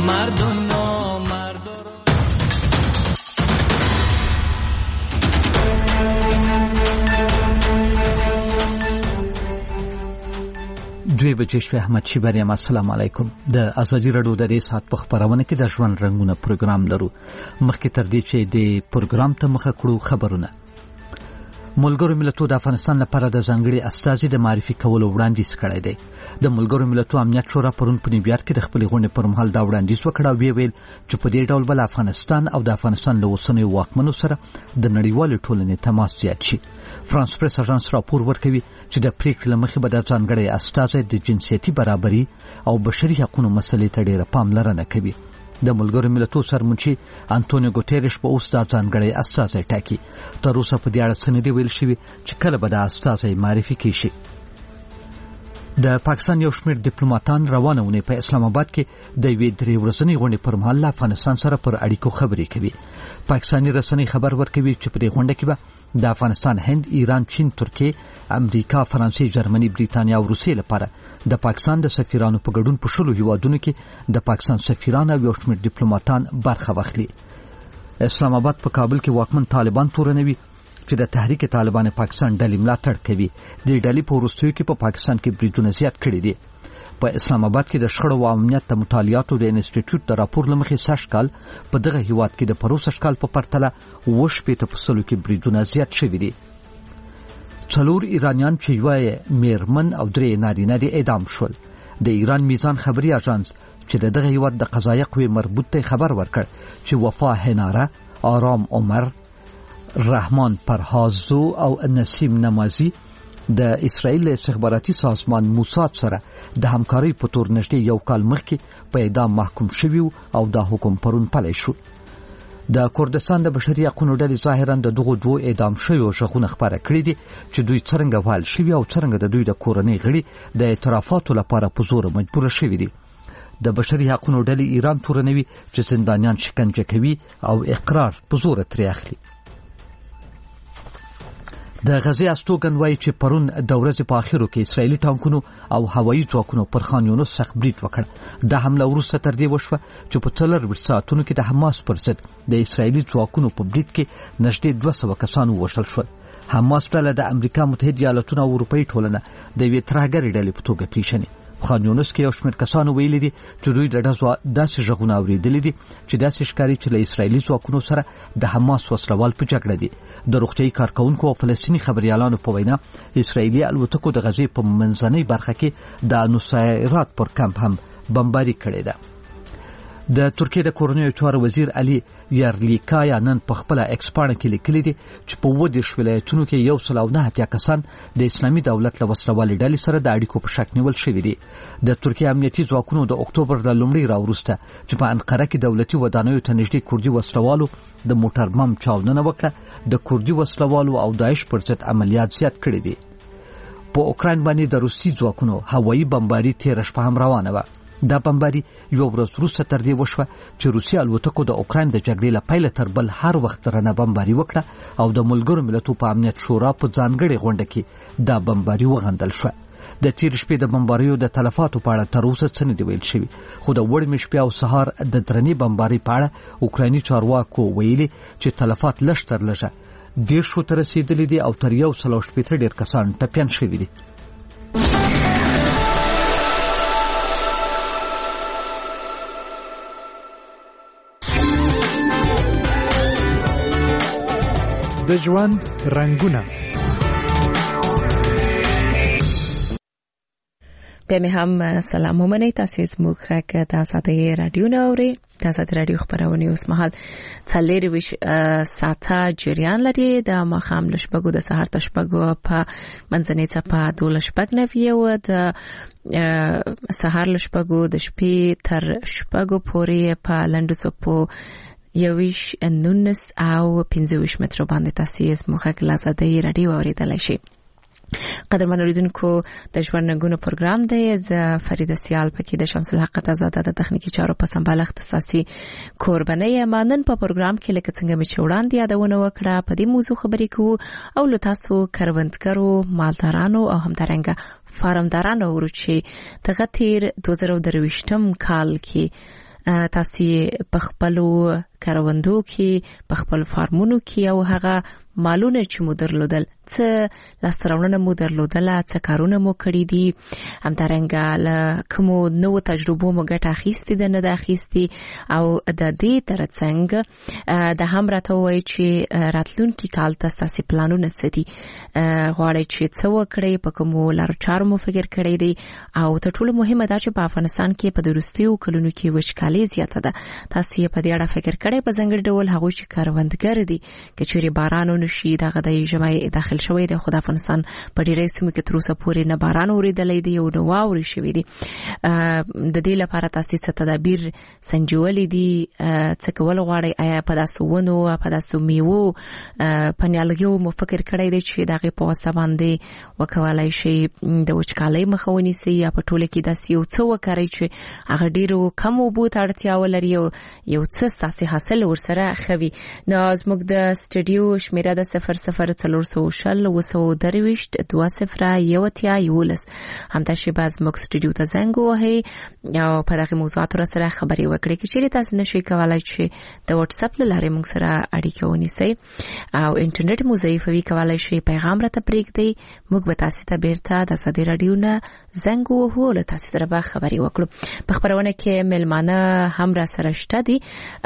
دوی بچشوی احمد شیبریم. السلام علیکم. د ازادي رادیو د دې سات په خبرونه کې د ژوند رنگونه پروګرام لرو. مخکې تر دې چې د پروګرام ته مخه کړو خبرونه. ملګرو ملتونو د افغانستان لپاره د ځانګړي استازي د معرفي کولو وړاندیز کړی دی. د ملګرو ملتونو امنیت شورا پرون په نیویارک کې د خپل غونډې پر مهال دا وړاندیز وکړ او ویل چې په دې ډول بل افغانستان او د افغانستان له اوسنیو واکمنو سره د نړیوالو ټولنې تماس زیات شي. فرانس پریس اژانس راپور ورکوي چې د پریکړې لمخې به د ځانګړي استازي د جنسیتي برابري او بشري حقوقو مسلې ته ډېره پاملرنه کوي. د ملګرو ملتونو سرمنشي انټونیو ګوتيريش په اوس د ځانګړي استازي ټاکي. تر اوسه په دې اړه څه نه دی ویل شوی چې کله به د استازي معرفي کیږي. د پاکستان یو شمېر ډیپلوماټان روانه ونی په اسلام آباد کې د یوې درې ورځنۍ غونډې پر مهال له افغانستان سره پر اړیکو خبرې کوي. پاکستاني رسنۍ خبر ورکوي چې په دې غونډه کې به د افغانستان، هند، ایران، چین، ترکیه، امریکا، فرانسې، جرمني، بریتانیا او روسیې لپاره د پاکستان د سفیرانو په ګډون په 10 هیوادونو کې د پاکستان سفیران او یو شمېر ډیپلوماټان برخه واخلي. اسلام آباد په کابل کې واکمن طالبان تورنوي چې د تحریک طالبان پاکستان ډلې ملاتړ کوي. د ډلې په وروستیو کې په پاکستان کې بریدونه زیات کړي دي. په اسلام آباد کې د شخړو او امنیت د مطالعاتو د انسټیټیوټ د راپور لمخې سږ کال په دغه هیواد کې د پروسږ کال په پرتله 80% کې بریدونه زیات شوي دي. 4 ایرانیان چې یو میرمن او 3 نارینه دي اعدام شول. د ایران میزان خبري اژانس چې دغه هیواد د قضایه قوې مربوط ته خبر ورکړ چې وفا هناره، آرام عمر، رحمان پرهازو او نسیم نمازی د اسرائیل استخباراتي سازمان موساد سره د همکارۍ په تور نږدې یو کال مخکې په اعدام محکوم شوی او دا حکم پرون پلی شو. د کردستان د بشري حقوقو ډلې ظاهرا د دغو دوه اعدام شویو شخصونو خبره کړې دي چې دوی څنګه وال شوی او څنګه د دوی د کورنۍ غړي د اعترافاتو لپاره په زور مجبور شوی دي. د بشري حقوقو ډلې ایران تورنوي چې زندانیان شکنجه کوي او اقرار په زور ترې اخلي. د غزې استوګن وایي چې پرون د ورځې په اخرو کې اسرائیلي ټانکونو او هوایي ځواکونو پر خان یونس سخت برید وکړ. د حمله وروسته تر دې وشوه چې په 4 ساعتونو کې د حماس پر ضد د اسرائیلي ځواکونو په برید کې نږدې 200 کسان ووژل شول. حماس ډله د امریکا متحده ایالاتونو او اروپایي ټولنه د یوې ترهګرې ډلې په توګه پیژني. خان یونس کې یو شمېر کسانو ویلي دي چې دوی د داسې غږونه اورېدلي دي چې داسې ښکاري چې له اسرائیلي ځواکونو سره د حماس وسلوال په جګړه دي. د روغتیايي کارکونکو او فلسطیني خبريالانو په وینا اسرائیلي الوتکو د غزې په منځنۍ برخه کې د نصیرات پر کمپ هم بمباري کړې ده. د ترکیه د کورنیو چارو وزیر علي یارلیکایا نن په خپل ایکسپاڼه کې لیکلي دي چې په 20 ولایتونو کې 109 کسان د اسلامي دولت له وسلوالې ډلې سره د اړیکو په شک نیول شوي دي. د ترکیه امنیتي ځواکونو د اکتوبر له لومړۍ راوروسته چې په انقره کې دولتي ودانیو ته نږدې کوردي وسلوالو د موټر بم چاودنه وکړه، د کوردي وسلوالو او داعش پر ضد عملیات زیات کړي دي. په اوکراین باندې د روسي ځواکونو هوایي بمباري تیر شپه هم روانه وه. دا بمباري یو ورځ وروسته تر دې وشوه چې روسي الوتکو د اوکراین د جګړې له پیله تر بل هر وخت رانه بمباري وکړه او د ملګرو ملتونو په امنیت شورا په ځانګړې غونډه کې دا بمباري وغندل شوه. د تیر شپې د بمباریو د تلفاتو په اړه تر اوسه څه نه دی ویل شوي، خو د وړمې شپې او سهار د درنې بمباري په اړه اوکرایني چارواکو ویلي چې تلفات لږ تر لږه 10 ته رسیدلي دي او تر 160 ډېر کسان ټپیان شوي دي. د ژوند رنگونه. بیا مې هم سلام ومنئ. تاسو زموږ غږ د آزادۍ رادیو نه اورئ. د آزادۍ رادیو خبرونه اوس مهال 4 ساعته جریان لري. د ماښام له شپږو د سهار تر شپږو په منځنۍ څپه 12:09 او د سهار له شپږو د شپې تر شپږو پورې په لنډو څپو 19 او 25 متر باندې تاسو زموږ غږ د آزادۍ رادیو اوریدلای شئ. قدرمن اوریدونکو، د ژوند رنګونه پروګرام دی. زه فریده سیال پکې د شمس الحق آزاده د تخنیکی چارو په سمبال اختصاصي کوربنه یم. نن په پروګرام کې لکه څنګه مې وړاندې یادونه وکړه په دې موضوع خبرې کوو او له تاسو کروندګرو، مالدارانو او همدارنګه فارمدارانو ورچې د غتیر 2023 کال کې تاسو په خپل کاروندو کې په خپل فارمونو کې او هغه مالونه چې مو درلودل څه لاسته مو درلودل څه کارونه مو کړی دي همدارنګه له کومو نوو تجربو مو ګټه اخیستې ده نه ده اخیستې او د دې ترڅنګ د هم راته وایي چې راتلونکي کال تاسو پلانونه څه دي غواړئ چې څه وکړئ په کومو لارو چارو مو فکر کړی دی او تر ټولو مهمه دا چې په افغانستان کې په وروستیو کلونو کې وچکالي زیاته ده تاسو یې په دې اړه فکر کړی په ځانګړي ډول هغوی چې کاروندګر دي که چیرې باران نشي دغه د ژمي داخل شوی دی خو د افغانستان په ډیری سیمو کې تر اوسه پورې نه باران اوریدلی دی او نه واورې شوی دی د دې لپاره تاسو څه تدابیر سنجولې دي څه کول غواړئ آیا په داسو ونو په داسو میوو په نیالګیو مو فکر کړی دی چې دغه په واسطه باندې وکولای شي د وچکالۍ مخه ونیسي یا په ټوله کې داسې یو څه وکړي چې هغه ډیرو کم اوبو ته اړتیا ولري او یو څه ستاسو حاصل ورسره خوي نو زموږ د سټډیو شمیره د 00400 وسودرويشت 2011 همدا شی باز موږ سټډیو ته زنګ وهي او په دغه موضوعات سره خبري وکړي چې تاسو نشئ کولای چې د واتس اپ لاره موږ سره اړیکه ونیسئ او انټرنیټ مو ضعیفوي کولای شي پیغام راته پرېږدئ موږ به تاسو ته بیرته د ازادي رادیو نه زنګ وهو له تاسو سره به خبري وکړو په خبرونه کې ملمانه هم را سره شته دي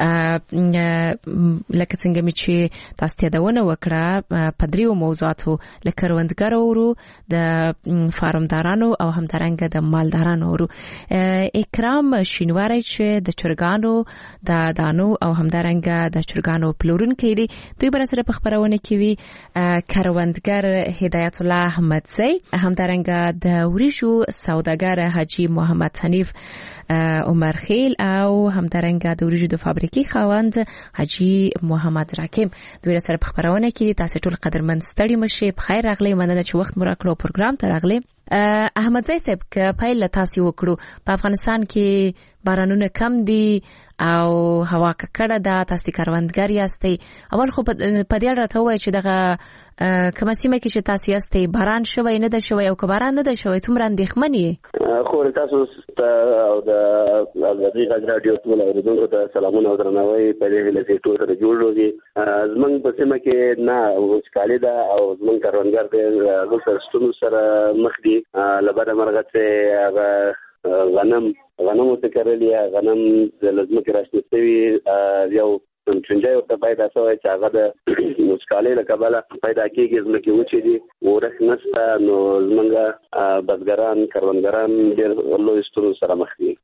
لکه څنګه چې تاسو ته دونه وکړه په دریو موضوعاتو لکه کروندګرو د فارمدارانو او همدارنګه د مالدارانو اکرام شینواری چې د چرګانو د دانو او همدارنګه د چرګانو پلورونکي دي دوی بر سره په خبرونه کې وی کروندګر هدایت الله احمدزی همدارنګه د وریجو سوداګر حاجی محمد حنیف عمر خیل او همدارنګه د وریجو د فابریکې خاوند حاجی محمد راکیم دوی سره په خبرونه کې تاسو ټول قدرمن ستړي مشه په خیر راغلی مننه چې وخت مو راکړو پروګرام ته راغلی احمدزی صاحب که پیل تاسو وکړو په افغانستان کې بارانونه کم دي او هوا ککړه ده تاسو کاروندګر یاستئ اول خو په دې اړه ته وایي چې دغه کومه سیمه کې چې تاسو یاستئ باران شوی نه ده شوی او که باران نه ده شوی څومره اندېښمن یې خو تاسو او د ازادي رادیو ټول اوریدونکو ته سلامونه او درناوی په دې ویل چې ټول سره جوړوږي زمونږ په سیمه کې نه وچکالي ده او زمونږ کاروندګر د غوښتنو ستونزو سره مخ دي لبره مرغه غنم څه کړلی غنم د لزمکې راشنستوي یو چنجای ورته پیدا شوی چې هغه د وچکالۍ له کبله پیدا کېږي ځمکې وچې دي ورښت نشته نو زمونږ بزګران کروندګران ډېر لوی ستونزو سره مخ دي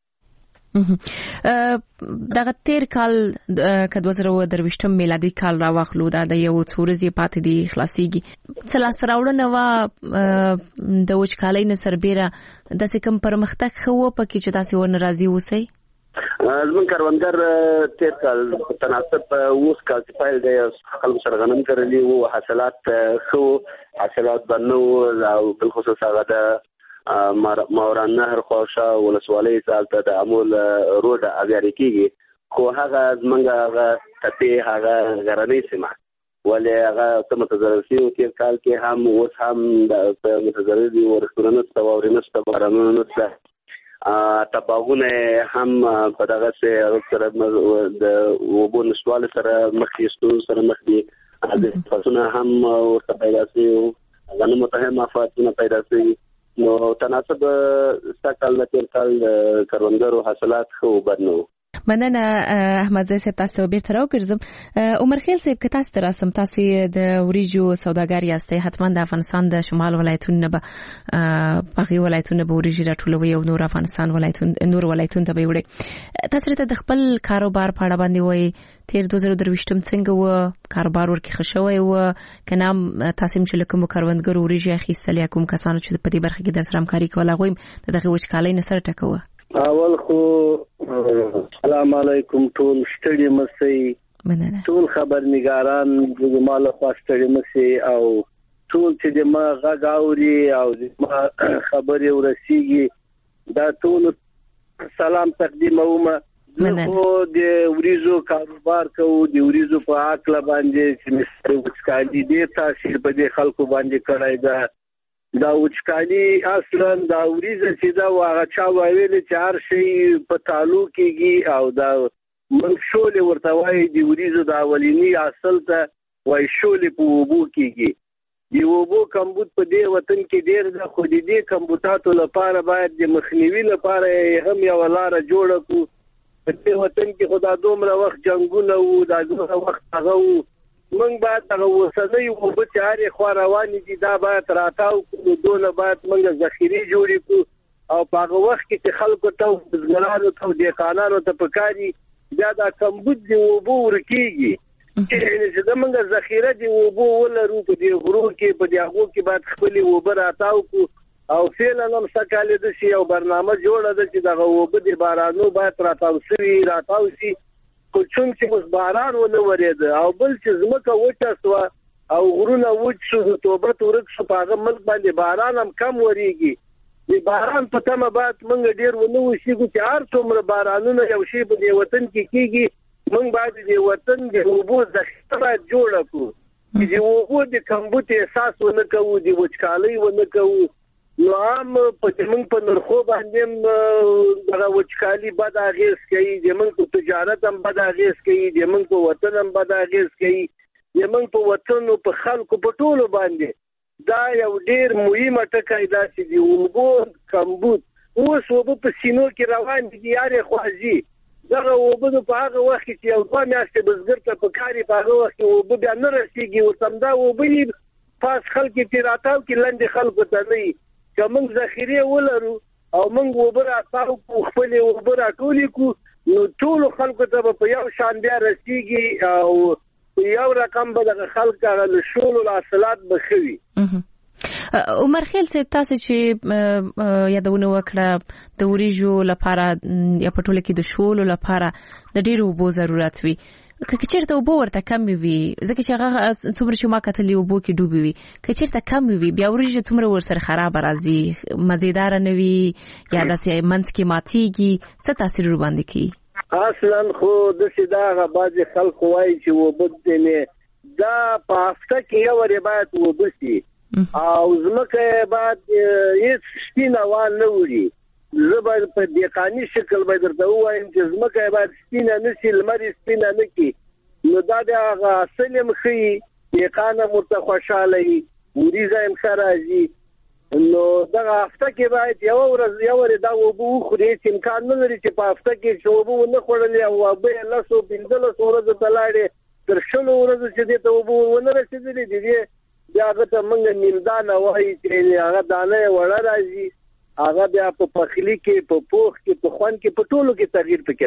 دغه تیر کال که 2023 میلادي کال راوخلو دا د یو څورزي پاتې دی خلاصيږي څه لاس راوړنه وا د وچکالۍ نه سربېره د سکم پرمختګ خو پکې چې تاسو ور ناراضي اوسئ زمون کاروندګر تیر کال تناسب اوس کال چې پیل دی خپل سرغنم کړلی وو حاصلات خو حاصلات بنو او بل خصوص هغه د ماوران نهر خوشا ولسوالۍ سالته د امول روډ اغیاري کیږي خو هغه زمونږ هغه تپې هغه غرنۍ سیمه ولې هغه متضرر شي تیر کال کې هم اوس هم د متضرر دي ورښتونه تواوري نشته بارانونه نشته تباغونه هم په دغه سره د وبو نشوال سره مخ یستو سره مخ دي د فصلونه هم ورته پیدا شي غنمو ته هم افاتونه پیدا شي نو تناسب سکل تیر کال کروندګرو حاصلات خو بدنو مننه احمدزی صاحب تاسو به تر وګرځم عمر خیل صاحب که تاسو ترسم تاسو د وریجو سوداګر یاستئ حتما د افغانستان د شمال ولایتونو به باغی ولایتونو به وریجې راټولوي او نور افغانستان نور ولایتونو ته به وړي تاسو ته د خپل کاروبار په اړه باندې وایي تیر 2023 څنګه و کاروبار ورکه خښوي و کنه تاسو چې لکه کاروندګر وریجې اخیستل یا کوم کسانو چې په دې برخه کې در سره همکاري کوله غویم دغه وچکالۍ نه سره ټکوه اول خو السلام علیکم ټول ستړي مسئ ټول خبرنګاران د مال خواستړي مسئ او ټول چې د ما غاوري او د ما خبري ورسیږي دا ټول سلام تقدیمومه خو د وریجو کاروبار کوو د وریجو په عقل باندې چې مستر وچکالي دي تاثیر په دې خلکو باندې کړای دا دا وچکالي اصلا دا وریځه چې دا واغه چا ویل چې هر شي په تالو کېږي او دا منشول ورته وایي د وریځو د اولینی اصل ته وای شولې په وبو کېږي. د وبو کمبود په دې وطن کې ډېر د خو دې کمبوتاتو لپاره باید د مخنیوي لپاره هم یو لار جوړ کړو. په دې وطن کې خدا دومره وخت جنگونه وو دا دومره وخت هغه وو موږ باید هغه وسنۍ وبو چې هرې خوا روانې دي دا باید راتاو کړو دونه باید موږ ذخیرې جوړې کړو او په هغه وخت کې چې خلکو ته بزګرانو ته دهقانانو ته پکاري بیا دا کمبود د وبو ورکېږي چې دا موږ ذخیره د وبو ولرو په دې غرو کې په دې هغو کې باید خپلې اوبه راتاو کړو او فعلا هم سکاله د شي او برنامه جوړه ده چې دغه اوبه د بارانو باید راتاو شي خو چون چې اوس باران ونه ورېده او بل چې ځمکه وچه سوه او غرونه وچ شو د توبت ورک شو په هغه ملک باندې باران هم کم ورېږي د باران په تمه باید موږ ډېر ونه وشیږو چې هر څومره بارانونه یو شی په دې وطن کې کېږي موږ باید د وطن د اوبو ذخیره باید جوړه کړو چې د اوبو د کمبود احساس ونه کوو د وچکالۍ ونه کوو. نو عام په موږ په نرخو باندې دغه وچکالي بد اغېز کوي د موږ په تجارت هم بد اغېز کوي د موږ په وطن هم بد اغېز کوي د موږ په وطن او په خلکو په ټولو باندې دا یو ډېر مهمه ټکی ده چې د اوبو کمبود اوس اوبه په سینو کې روان دي یارې خوځي دغه اوبه په هغه وخت چې یو دوه میاشتې بزګر ته پکاري په هغه وخت کې اوبه بیا نه رسېږي ورته همدا اوبه پاس خلک چې راتاو کې لنډې خلکو ته نه وي که موږ ذخیرې ولرو او موږ اوبه راتاو کړو خپلې اوبه راټولې کړو نو ټولو خلکو ته به په یو شان بیا رسېږي او په یو رقم به دغه خلک هغه له شولو حاصلات به ښه وي. عمر خیل صاحب تاسو چې یادونه وکړه د وریجو لپاره یا په ټوله کې د شولو لپاره د ډېرو اوبو ضرورت وي که چیرته اوبه ورته کم وي ځکه چې هغه څومره چې ما کتلې اوبو کې ډوبې وي که چیرته کم وي بیا وریجې څومره ورسره خراب راځي مزیدار نه وي یا داسې منځ کې ماتېږي څه تاثیر ورباندې کوي؟ اصلا خو داسې دا هغه بعضې خلکو وایي چې اوبه دې دا په هفته کې یو وارې باید اوبه شي او ځمکه باید هیڅ سپین هوا نه وړي. زه باید په دهقاني شکل به درته ووایم چې ځمکه باید سپینه نه شي لمر یې سپینه نه کړي نو دا د هغه اصل هم ښیي دهقان هم ورته خوشحاله وي وریځه هم ښه راځي نو دغه هفته کې باید یوه ورځ یو وارې دا اوبه وخوري هېڅ امکان نه لري چې په هفته کې چې اوبه ونه خوړلې او اوبه یې 15 ورځو ته لاړې تر 100 ورځو چې دې ته اوبه ونه رسېدلې د دې بیا هغه ته موږ نیمدانه وایي چې هغه دانه یې وړه راځي هغه بیا په پخلي کې په پوخ کې په خوند کې په ټولو کې تغییر پکې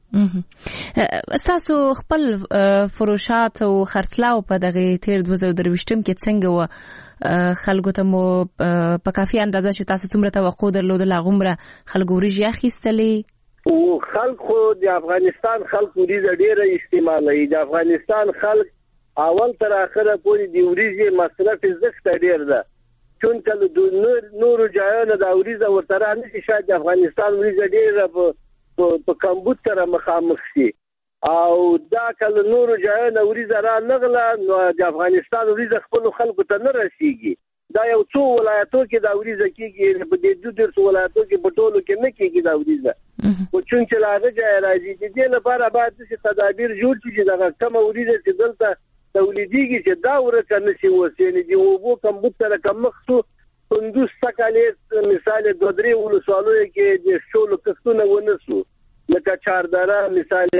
راځي. تاسو خپل فروشات او خرڅلاو په دغه تیر 2023 کې څنګه و خلکو ته مو په کافي اندازه چې تاسو څومره توقع درلودل هغومره خلکو وریجې اخیستلې او خلکو د افغانستان خلکو وریجې ډېره استعمالوي د افغانستان خلک اول تر اخره پورې د وریجې مصرف زښته ډېر ده چون کله د نورو ځایونو د وریجې ورته رانشي شاید د افغانستان وریجې ډېره په کمبود سره مخامخ شي او دا کله نورو ځایونو وریجې را نغله نو د افغانستان وریجې خپلو خلکو ته نه رسېږي دا یو څو ولایتو کې دا وریجې کېږي په دې 2 ولایتو کې په ټولو کې نه کېږي دا وریجې خو چون چې له هغه ځایه راځي د دې لپاره باید داسې تدابیر جوړ شي چې دغه کمه وریجې چې دلته تولیدېږي چې دا ورکه نه شي اوس یعنې د اوبو کمبود سره کمښت شو کندوز سکالې مثال 2-3 ولسوالیو کې د شولو کښتونه ونه شو لکه چاردره مثال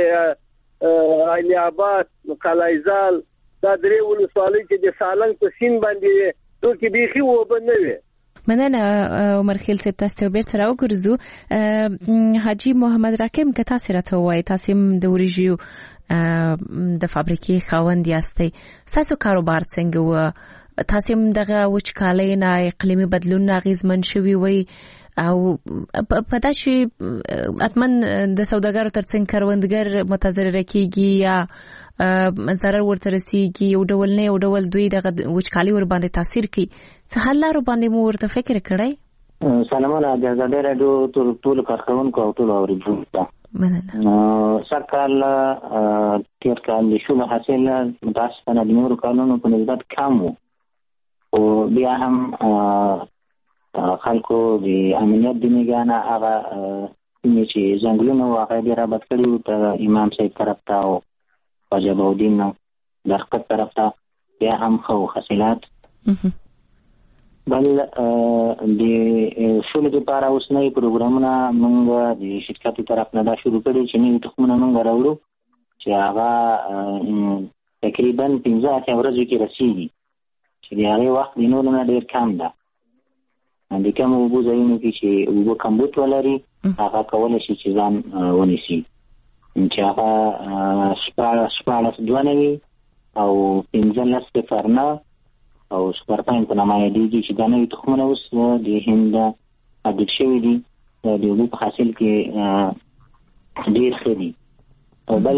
علی آباد قلعه‌زال دا 3 ولسوالۍ چې د سالنګ په سیند باندې دوی بیخي اوبه نه وي. مننه عمر خیل صاحب تاسو ته بیرته راوګرځو. حاجی محمد راکم که تاسو راته وایي تاسو د وریجو د فابریکې خاوند یاستئ تاسو کاروبار څنګه و تاسو دغه وچکالۍ نه اقلیمي بدلون اغیزمن شوي وي او په داسې اتمن د سوداګرو ترڅنګ کروندګر متضرر کیږي یا ضرر ورته رسیږي یو ډول نه یو ډول دوی دغه وچکالۍ ور باندې تاثیر کوي څه حل لارو باندې مو ورته فکر کړی؟ سلامونه د آزادۍ راډیو ټول کارکونکو او ټول اوریدونکو مننه. سرکال تیر کال د شولو حاصل متاسفانه د نورو کالونو په نسبت کم و او بیا هم خلکو د امنیت د نگاه نه هغه چې ځنګلونه وو هغه ډېر آباد کړي وو ته امام صاحب طرف ته او خواجه بهاءالدین درخت طرف ته بیا هم ښه حاصلات. بل د شولو دپاره اوس نوي پروګرامونه موږ د شرکت طرف نه دا شروع کړي چې نوي تخمونه موږ راوړو چې هغه تقریبا 15 ورځو کې رسېږي چې د هغې وخت د نورو نه ډېر کم ده. د کم اوبو ځایونو کې چې اوبه کمبود ولري هغه کولی شي چې ځان ونیسي چې هغه 1492 او 1509 او سپرپاین په نامه یادېږي چې دا نوي تخمونه اوس د هند ابډیټ شوي دي د اوبو په حاصل کې ډېر ښه دي. او بل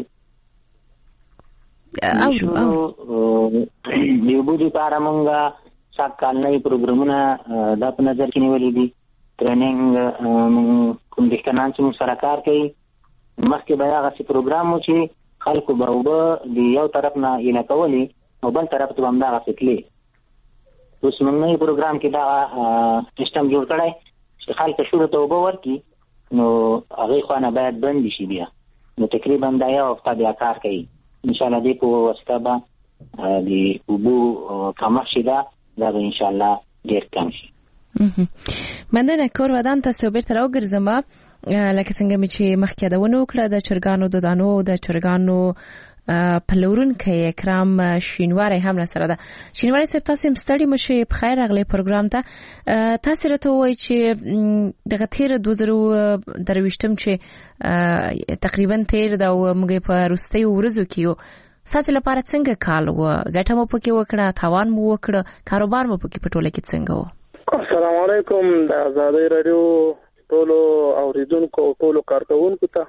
د اوبو دپاره موږ سږ کال نوي پروګرامونه دا په نظر کې نیولي دي. ټریننګ کوم دهقانان چې موږ سره کار کوي مخکې به هغسې پروګرام و چې خلکو به اوبه د یو طرف نه ایله کولې او بل طرف ته به همدغسې تلې. اوس موږ نوي پروګرام کې دغه سیسټم جوړ کړی چې خلک شورو ته اوبه ورکړي نو هغې خوا نه باید بندې شي بیا نو تقریبا دا یو هفته بیا کار کوي. انشاءالله دې په واسطه به د اوبو کمښت چې ده دا به انشاءالله ډېر کم شي. مننه. کور ودان تاسو بیرته راوګرځم لکه څنګه مې چې مخکې یادونه وکړه د چرګانو د دانو د چرګانو پلورونکی اکرام شینواری هم سره ده. شینواری صاحب تاسو هم ستړي مشئ په خیر راغلی پروګرام ته. تاسو راته ووایئ چې دغه تېره 2023 چې تقریبا تېر ده او موږ په وروستیو ورځو کې یو ستاسو لپاره څنګه کال و؟ ګټه مو پکې وکړه، تاوان مو وکړه، کاروبار مو پکې په ټوله کې څنګه و؟ السلام علیکم. د آزادۍ راډیو ټولو اوریدونکو ټولو کارکوونکو ته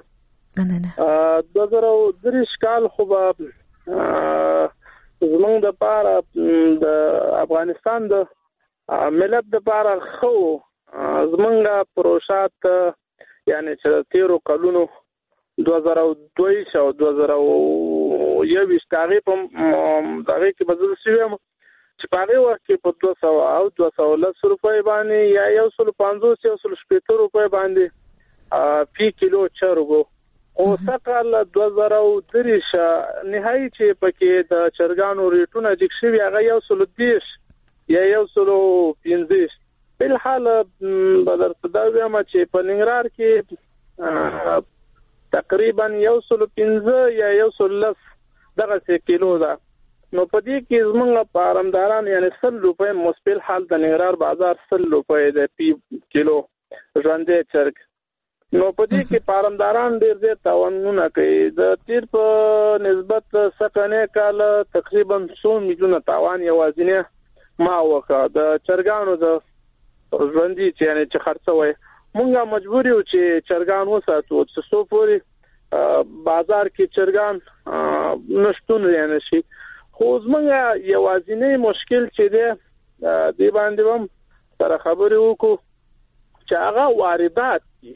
2023 کال خو به زمونږ دپاره د افغانستان د ملت دپاره ښه و. زمونږ پروژات یعنې چې تېرو کلونو 2022 او 2021 هغې کې به زه داسې ویم چې په هغې وخت کې په 200 او 210 روپۍ باندې یا 150 180 روپۍ باندې فی کیلو چرګ و. او سقال 2023 نهایي چې پکې د چرګانو ریټونه جګ شوي هغه 130 یا 115. بلحال به درته دا ویم چې په ننګرهار کې تقریبا 115 یا 110 دغسې کیلو ده. نو په دې کې زمونږ فارمداران یعنې 100 روپۍ مصبل حال د ننګرهار بازار 100 روپۍ دی فی کیلو ژوندی چرګ. نو په دې کې فارمداران ډېر زیات تاوانونه کوي. د تیر په نسبت سقنې کال تقریبا 100 میلیونه تاوان یوازینی ما وکړه د چرګانو د ژوندي یعنې چې خرڅوي. مونږ مجبور یو چې چرګان وساتو چې څو پورې بازار کې چرګان نشتون یعنې شي. خو زمونږ یوازینی مشکل چې دی دې باندې هم سره خبرې وکړو چې هغه واردات دي.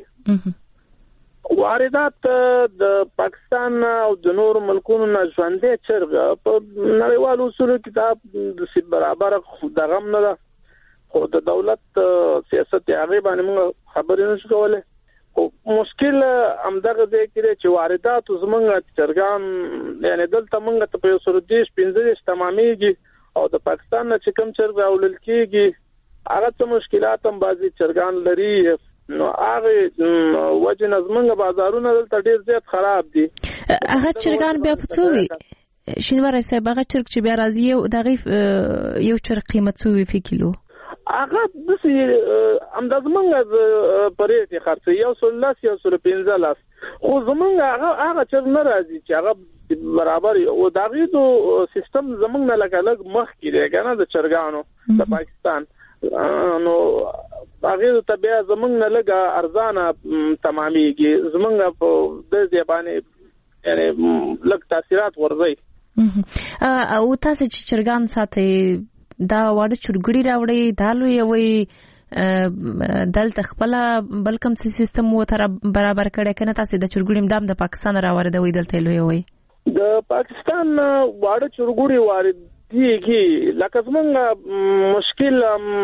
واردات د پاکستان او د نورو ملکونو نه ژوندی چرګ په نړیوالو اصولو کې دا برابر دغه هم نه ده. خو د دولت سیاست هغې باندې موږ خبرې نشو کولی. خو مشکل همدغه ځای کې دی چې وارداتو زمونږ چرګان یعنې دلته موږ ته په 115 تمامېږي او د پاکستان نه چې کوم چرګ راوړل کېږي هغه څه مشکلات هم بعضې چرګان لري. نو هغې وجې نه زمونږ بازارونه دلته ډېر زیات خراب دي. هغه چرګان بیا په څو وي شینواری صاحب؟ هغه چرګ چې بیا راځي د هغې یو چرګ قیمت څو وي فی کیلو؟ هغه داسې همدا زمونږ په ریټ یې خرڅوي 110 115. خو زمونږ هغه چرګ نه راځي چې هغه برابر او د هغې سیستم زمونږ نه لږ مخکې دی که نه د چرګانو د پاکستان. نو هغې ته بیا زمونږ نه لږه ارزانه تمامېږي. زمونږ په دې ځای باندې یعنې لږ تاثیرات ورځي. او تاسې چې چرګان ساتئ دا واړه چرګړي راوړي دا لوی وي دلته خپله بل کوم سیستم ورته برابر کړی که نه تاسې د چرګړي هم د پاکستان راوردوئ دلته لوی وي؟ د پاکستان واړه چرګړي دیږي لکه زمونږ مشکل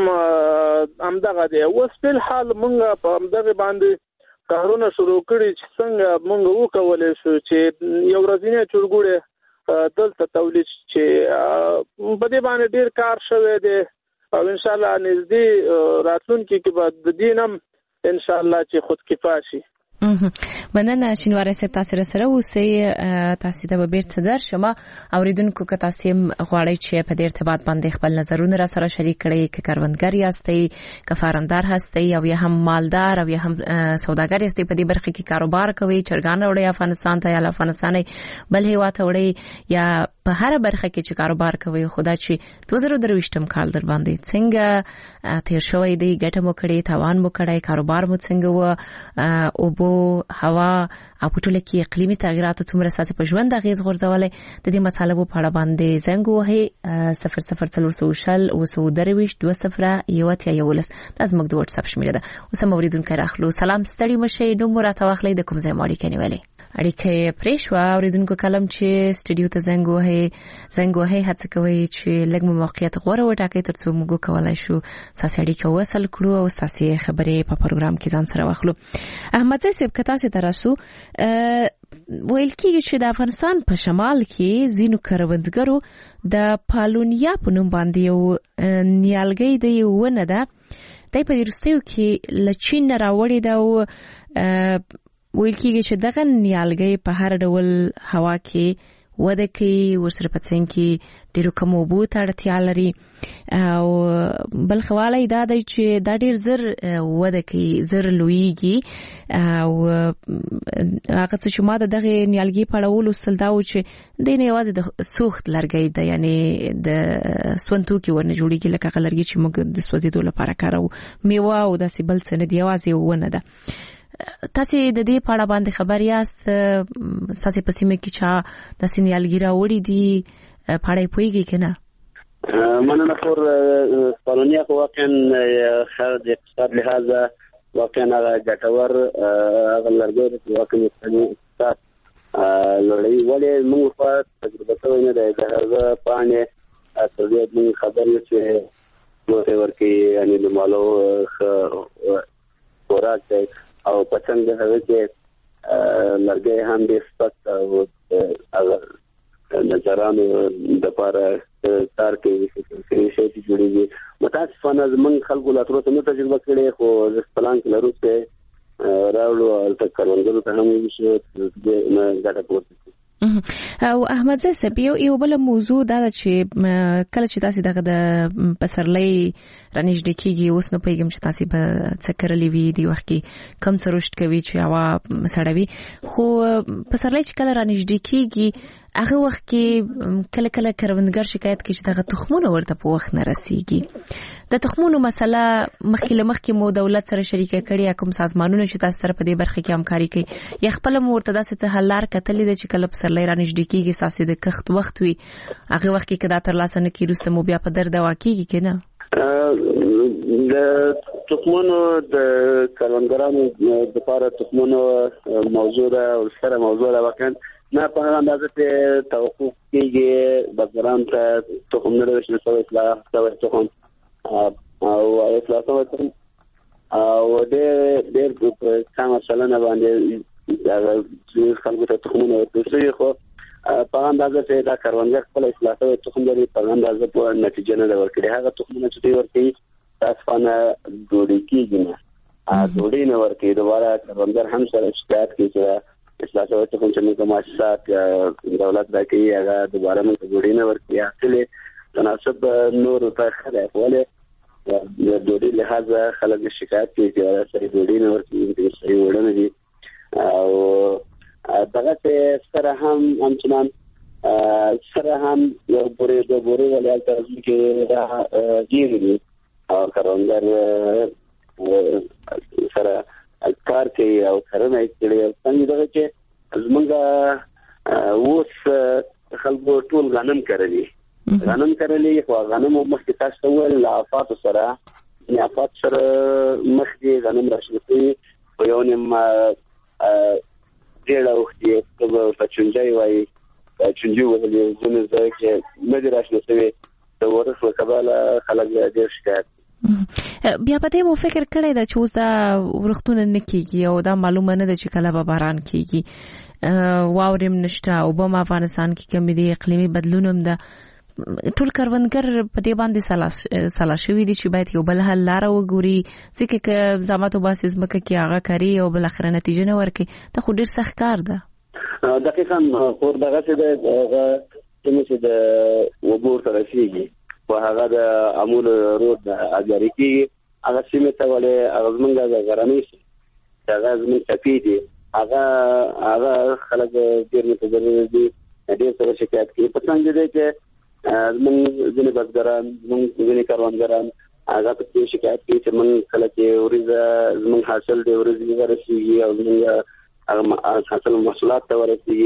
همدغه دی. اوس په حال مونږ په همدغه باندې کارونه شروع کړي چې څنګه مونږ وکولای شو چې یو ورځنی چورګوړې دلته تولید چې په دې باندې ډیر کار شوی دی او ان شاء الله نږدې راتلونکي کې به د دینم ان شاء الله چې خود کفایه شي. مننه شینواری صاحب، تاسو سره اوسئ. تاسو ته به بیرته درشم. اوریدونکو که تاسو غواړئ چې په دې ارتباط باندې خپل نظرونه را سره شریک کړئ، که کاروندګر یاستئ، که فارمدار هستئ او یا هم مالدار او یا هم سوداګر یاستئ، په دې برخه کې کاروبار کوئ، چرګان وړئ افغانستان ته یا افغانستان بل هیواد ته وړئ، یا په هر برخه کې چې کاروبار کوي، خدا چې 2023م کال در باندې څنګه تیر شوی دی، ګټه مو کړې، تاوان مو کړی، کاروبار مو څنګه و، او بو هوا او په ټوله کې اقلیمي تغیرات څومره ستاسو په ژوند اغیز غورځولې، د دې مطالبو په اړه باندې زنګ وهئ 0040 222 2011 دا زموږ د واتس اپ شمیره ده. اوس هم اوریدونکو راخلو. سلام، ستړي مشه، نو مراد واخلې د کوم ځای ماړی کني ویلې اړیکه پریشوا. اوریدونکو کلم چې سټډیو ته زنګ وهئ هڅه کوي چې لږ موقعیت غوړه وټاکئ ترڅو موږ کولای شو ساسي اړیکه وصل کړو او ساسي خبرې په پروګرام کې ځان سره واخلو. احمد صاحب کتا سي تراسو ویل کېږي چې د افغانستان په شمال کې ځینو کروندګرو د پالونیا په نوم باندې یو نیالګي د یو ونه ده، دای په وروستیو کې لچین راوړی دا او ویل کېږي چې دغه نیالګي په هر ډول هوا کې وده کوي، ورسره په څنګ کې ډیرو کم اوبو ته اړتیا لري، او بل خواله دا دی چې دا ډیر زر وده کوي، زر لویږي. او هغه څه چې ما دغه نیالګي په اړه ولوستل دا و چې د نه یوازې د سوخت لرګي دی، یعنی د سونتو کې ورنه جوړیږي لکه لرګي چې موږ د سوځیدو لپاره کاروو، میوه او داسې بل څه نه دی، یوازې ونه ده. تاسو د دې په اړه باندې خبر یاست؟ تاسو په سیمه کې چا د سینیالګي راوړي دي په اړه پوهیږئ کنه؟ مننه خور پالونیا خو واقعا خیر د اقتصاد لحاظه واقعا ګټور غلرګو د واقعي اقتصاد لړۍ ولې موږ په تجربه کوي نه ده دا پانه تر دې موږ خبر یو چې نو ورکی یعنی د مالو خوراک دی او پسند هغه کې لرګي هم د سپک او نظرانو د لپاره تار کې شي چې جوړیږي. متاسفانه زمون خلکو لا تر اوسه نه تجربه کړې، خو د پلان کې لرو چې راوړو او کاروندګرو ته هم وشي نه ګټه پورته. او احمد صاحب یو بل موضوع دا چې کله چې تاسو دغه د پسرلۍ رانیږدې کیږي، اوس نو پیغام چې تاسو په څکرلې وی دی وخت کې کم څه رشد کوي چې هوا سړوي، خو پسرلۍ چې کله رانیږدې کیږي هغه وخت کې کله کله کروندګر شکایت کوي چې دغه تخمونه ورته په وخت نه رسیږي. د تخمونو مسله مخکې مو دولت سره شریکه کړي، کوم سازمانونه چې تاسو سره په دې برخه کې همکاري کوي، یا خپل مرتضی څه حل لار کتلې ده چې کله پسرلۍ رانیږدې کیږي ساسي د کښت وخت وي، هغه وخت کې کدا تر لاسه نه کیږي رسته مو بیا په درد واقعي کنه؟ د تخمونو د کروندګرانو د لپاره تخمونو موضوع ده او سره موضوع ده، واقعا نه په اندازه ته توقف کیږي بازاران ته تخم نه رسېږي، اصلاح تخم او اصلاح تخم او ډېر څنګه چلنه باندې دا خلکو ته تخمونه ورکړي، خو په اندازه ته دا کاروانګر خپل اصلاح تخم لري، په اندازه په نتیجه نه ورکړي. هغه تخمونه چې دوی ورکړي تاسفانه ډوډۍ کېږي نه، ډوډۍ نه ورکړي. دوباره کاروانګر هم سره شکایت کوي چې اصلاح تخم چې موږ مؤسسات دولت راکړي هغه دوباره موږ ډوډۍ نه ورکړي. اصلي تناسب نور ته خلاف ولې د ډوډۍ لحاظه خلک شکایت کوي چې صحیح ډوډۍ نه ورکړي، صحیح وړاندې دي. او دغه سره هم چنان سره هم یو بوري ولې تاسو کې دا جیږي او کاروانګر سره کار کوي او کرنه کوي. څنګه دغه چې زمونږ اوس خلکو ټول غنم کرلي، خو غنم مخکې تاسو ول افات سره مخکې غنم راشي په یو نیم ډېر وخت یې په چونجای وای چنجي وهلي زونه ځکه نه دی راشنه شوی د ورس وکباله خلک ډېر شکایت. بیا په دې مو فکر کړی دا چې اوس دا ورختونه نه کیږي او دا معلومه نه ده چې کله به باران کیږي واورم نشته او په افغانستان کې کوم دي اقلیمي بدلون هم ده ټول کروندګر په دې باندې سلا شوی دي چې باید یو بل حل لار وګوري ځکه چې زماتو باسیز مکه کې هغه کاری او بل اخر نتیجه نه ورکي ته خو ډیر سخت کار ده. دقیقاً خور دغه څه د وګور ته رسیږي په هغه د امول رود اجاري کې هغه سیمه ته ولې هغه زمونږ غراني شي هغه زمونږ سپیدي هغه خلک ډیر متضرر دي ډیر څه شکایت کوي په څنګه دي چې زمونږ ځینې بزګران زمونږ ځینې کاروانګران هغه په شکایت کوي چې موږ کله چې ورزه زمونږ حاصل دی ورزه ورسیږي او زمونږ حاصل محصولات ته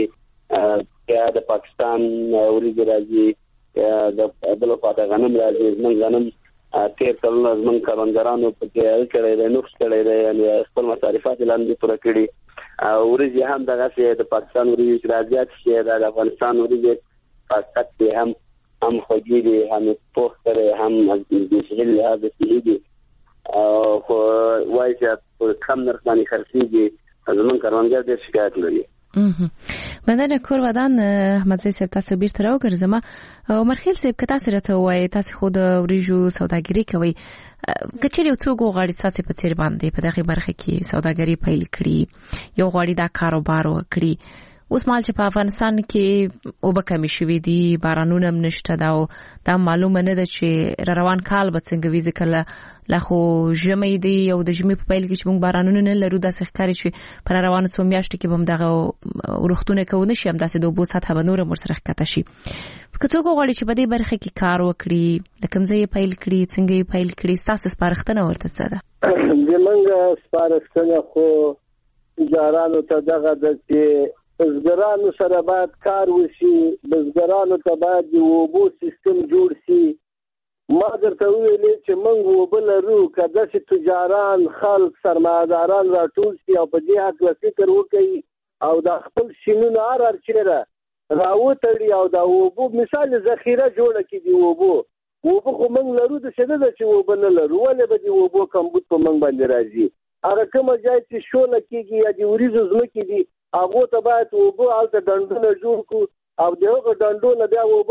ورسیږي یا د پاکستان ورزه راځي د بل خواته غنم راځي زمونږ غنم تیر کلونه زمونږ کاروانګرانو په کې کړی دی نقص کړی دی یعنی خپل مصارفات لاندې پوره کړي او ورزه هم دغه چې د پاکستان ورزه راځي چې د افغانستان ورزه پاکستان هم خوږی دي هم پوښتره هم د سهیل هغه سهیل او وایي چې کم نرخ باندې خرڅيږي زمونږ کاروانګر ډېر شکایت لري. مننه کور ودان احمد زئی صاحب تاسو بیرته راوګرځم. عمر خیل صاحب که تاسو راته وایي تاسو خود وريجو سوداګری کوي کچېر یو څوک غواړي تاسو په چیر باندې په دغه برخه کې سوداګری پیل کړي یو غواړي دا کاروبار وکړي اوس مال چې په افغانستان کې او به کمی شوي دي بارانونه هم نشته دا او دا معلومه نه ده چې روان کال به څنګه وي ځکه لا خو ژمي دی او د ژمي په پیل کې چې موږ بارانونه نه لرو داسې ښکاري چې پر روانو څو میاشتو کې به هم دغه ورختونه کوو نشي هم داسې د اوبو سطحه به نور هم ورسره ښکته شي. که څوک غواړي چې په دې برخه کې کار وکړي د کوم ځای یې پیل کړي څنګه یې پیل کړي ستاسو سپارښتنه ورته څه ده؟ زموږ سپارښتنه خو تجارانو ته دغه ده چې بزګرانو سره باید کار وشي بزګرانو ته باید د اوبو سیستم جوړ شي. ما درته ویلې چې موږ اوبه لرو که داسې تجاران خلک سرمایه‌داران راټول شي او په دې هکله فکر وکړي او د خپل شینونه هر چېرې راوتړي او د اوبو مثال ذخیره جوړه کړي د اوبو خو موږ لرو داسې نه ده چې اوبه نه لرو ولې به د اوبو کمبود په موږ باندې راځي. هغه کومه ځای چې شوله کېږي یا د وریځو ځمکې دي هغه ته باید اوبه هلته ډنډونه جوړ کړو او دغه ډنډونه بیا اوبه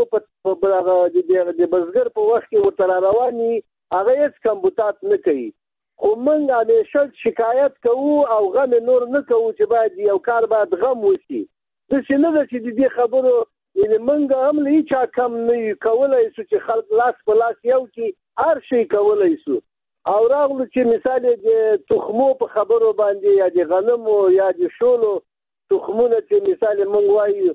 په د بزګر په وخت کې ورته روان وي هغه هیڅ کمبوتات نه کوي. خو موږ همیشه شکایت کوو او غم نور نه کوو چې باید یو کار باید غم وشي. داسې نه ده چې د دې خبرو یعنې موږ هم له هیچا کم نه یو کولی شو چې خلک لاس په لاس یو کړي هر شی کولی شو او راغلو چې مثال د تخمو په خبرو باندې یا د غنمو یا د شولو تخمونه چې مثال موږ وایو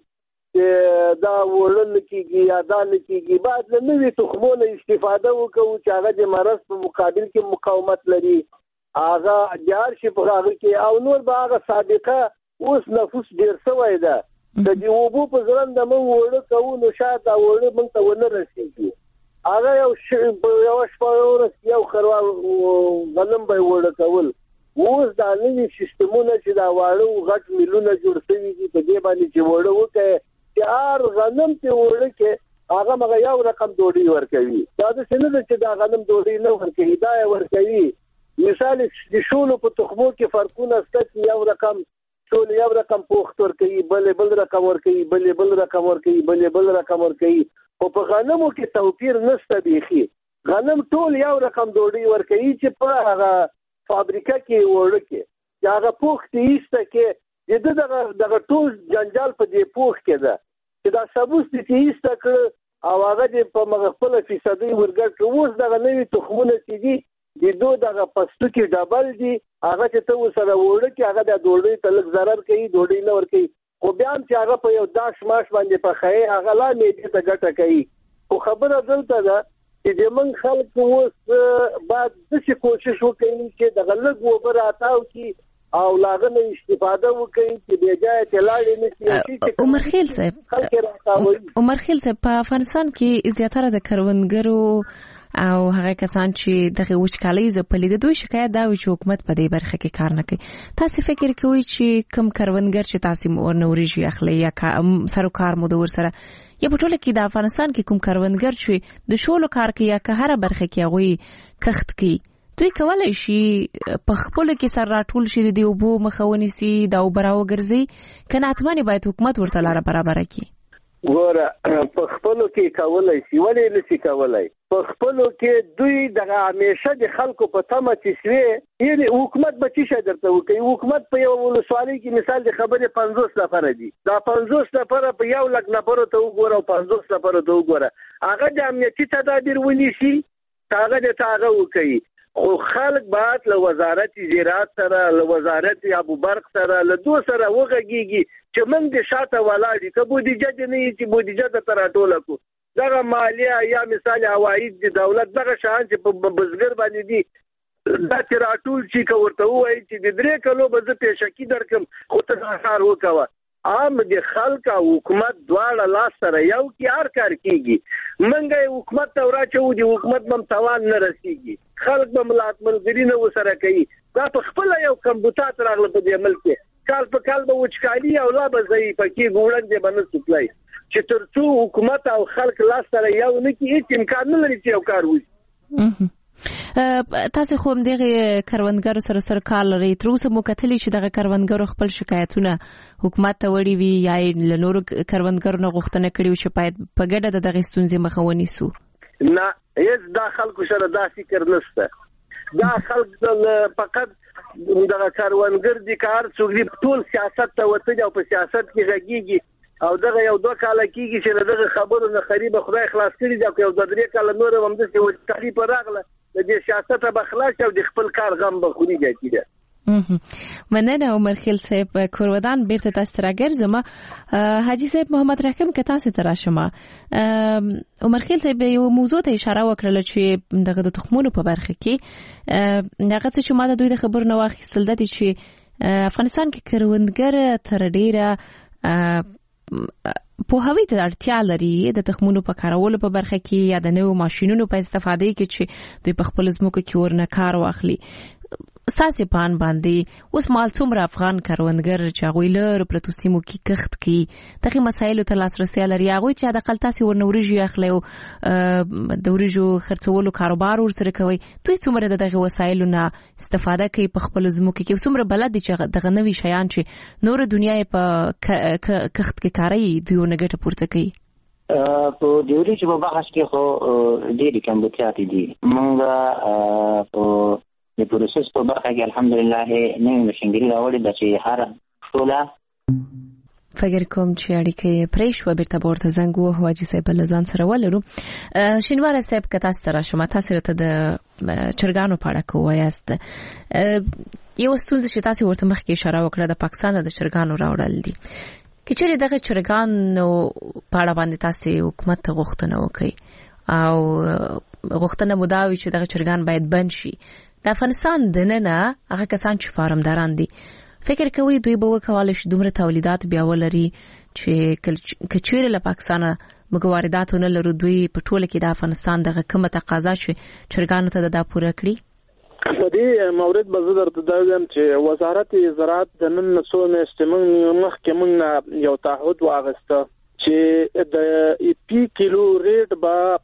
چې دا وړل کېږي یا دا نه کېږي باید له نوي تخمونو استفاده وکړو چې هغه د مرض په مقابل کې مقاومت لري هغه جار شي په هغه کې او نور به هغه سابقه اوس نفوس ډېر شوی ده د دې اوبو په ځرنده موږ وړه کوو نو شاید دا وړه موږ ته ونه رسېږي هغه یو شپه ورځ یو خروار غنم به وړه کول. اوس دا نوي سیستمونه چې دا واړه غټ میلونه جوړ شوي دي په دې باندې چې وړه وکړي چې هر غنم ته وړه کې هغه مغه یو رقم ډوډۍ ورکوي. دا داسې نه ده چې دا غنم ډوډۍ نه ورکوي دا یې ورکوي. مثال د شولو په تخمو کې فرقونه شته چې یو رقم شول یو رقم پوخت ورکوي بل رقم ورکوي بل رقم ورکوي بل رقم ورکوي خو په غنمو کې توپیر نشته بیخي. غنم ټول یو رقم ډوډۍ ورکوي چې په هغه فابریکه کې وړه کې چې هغه پوخ ته ایسته کې دغه ټول جنجال په دې پوخ کې ده چې دا سبوس ته ایسته کړ او هغه دې په مغفله فیصدي ورګټ کړ. اوس دغه نوي تخمونه چې دي د دوه دغه پستو کې ډبل دي هغه چې ته سره وړه کې هغه د ډوډۍ ته لږ ضرر کوي ډوډۍ نه ورکوي خو بیا هم چې هغه په یو داش ماش باندې پخوي هغه لا معدې ته ګټه کوي. خو خبره دلته ده چې د موږ خلک اوس باید داسې کوشش وکړي چې دغه لږ اوبه راتاو کړي او لاغه نه استفاده وکړي چې بې ځایه ته لاړې نه شي. عمر خیل صاحب په افغانستان کې زیاتره د کروندګرو او هغه کسان چې دغه وچکالۍ ځپلي د دوی شکایت دا و چې حکومت په دې برخه کې کار نه کوي. تاسو فکر کوئ چې کوم کروندګر چې تاسو ورنوريږي اخلي یا سروکار مو د ور سره یا په ټوله کې د افغانستان کې کوم کروندګر چې د شولو کار کوي یا که هر برخه کې هغه کښت کوي دوی کولای شي په خپل کې سر راټول شي د اوبو مخاوني سي دا وبراو ګرځي کنه اتمنې باید حکومت ورته لاره برابر کړي. ګوره په خپل کې کولای شي ولې نشي کولای په خپل کې دوی دغه همیشه د خلکو په تمه چې سوي یعنی حکومت به چې درته وکي حکومت په یو ولسوالۍ کې مثال د خبرې 50 نفر دي دا 50 نفر په یو لک نفر ته وګوره او 50 نفر ته وګوره هغه د امنیتي تدابیر ونیسي هغه د تاغه وکي خو خلک بعد له وزارت زراعت سره له وزارت ابو برق سره له دو سره وغږیږي چې موږ د شاته ولاړی که بودیجه دې نه چې بودیجه د تراټوله کو دغه مالیه یا مثال عواید د دولت دغه شان چې په بزګر باندې دي دا تراټول چې کوته وای چې د 3 کلو به زه پېشکی درکم خو ته کار وکوه عام د خلک او حکومت دواړه لاس سره یو کې هر کار کیږي منګه حکومت ته راچو دي حکومت بم توان نه رسیږي خلک به ملات ملګری نه وسره کوي دا په خپل یو کمبوټات راغله په دې ملک کال په کال به وچکالي او لا به ځي پکې ګوړندې باندې سپلای چې ترڅو حکومت او خلک لاس سره یو نه کې هیڅ امکان نه لري چې یو کار وشي. تاسو خو دغه کروندګرو سره سرکار لري تر اوسه مو کتلی چې دغه کروندګرو خپل شکایتونه حکومت ته وړي وي یا له نورو کروندګرو نه غوښتنه کړې و چې باید په ګډه دغه ستونزې مخه ونیسو. نه هیڅ دا خلکو سره دا فکر نشته دا خلک فقط دغه کروندګر دي کار څوګي ټول سیاست ته وته او په سیاست کې غږیږي او دغه یو 2 کال کېږي چې دغه خبرو نه خریبه خدای خلاص کړي دا یو 2-3 کال نور هم د وچکالي پر راغله د دې سیاست به خلاص او د خپل کار غم به خوري کېږي. مننه عمر خیل صاحب کورودان بیرته تاسو راګرځم حاجی صاحب محمد رحیم که تاسو تر شما عمر خیل صاحب یو موضوع ته اشاره وکړه چې دغه د تخمونو په برخه کې دغه چې ما د دوی د خبرو نو واخیستل د چې افغانستان کې کروندګر تر ډیره په هوی ته اړتیا لري د تخمونو په کارولو په برخه کې یا د نوو ماشينونو په استفاده کې چې دوی په خپل ځمکو کې ورنه کار واخلي. ساسي پان باندې اوس مال څومره افغان کروندګر چې غوی لر پرتو سیمو کې کښت کوي دغه مسایلو ته لاسرسي لري هغه چې د قلتاسي ورنوريږي اخلي او د ورجو خرڅولو کاروبار ورسره کوي دوی څومره دغه وسایلو نه استفاده کوي په خپل ځمکو کې څومره بلد چې دغه نوي شیان چې نور دنیا په کښت کې کاری دوی نه ګټه پورته کوي. په دیوري چې په بحث کې خو ډېری کمبوټیات دي مونږه په د پروسس په برخه کې الحمدلله نه مشنګری راوړي د چې هر ټوله فکر کوم چې اړیکې پرېښو بیرته ورته زنګ وو حاجی صاحب لزان سره ولرو. شینوار صاحب که تاسو تر شما تاسو ته د چرګانو په اړه کوایاست یو ستونزه چې تاسو ورته مخکې اشاره وکړه د پاکستان د چرګانو راوړل دي کچېره دغه چرګانو په اړه باندې تاسو حکومت ته غوښتنه وکړي او غوښتنه مداوي چې دغه چرګان باید بند شي د افغانستان دننه هغه کسان چې فارمداران دي فکر کوي دوی به وکولای شي دومره تولیدات بیا ولري چې کچېره له پاکستانه موږ واردات نه لرو دوی په ټوله کې د افغانستان دغه کومه تقاضا چې چرګانو ته دا پوره کړي. په دې مورد به زه درته دا وایم چې وزارت زراعت د نن نسو مېستمن مخکې موږ یو تعهد واغسته چې د پی کیلو ریټ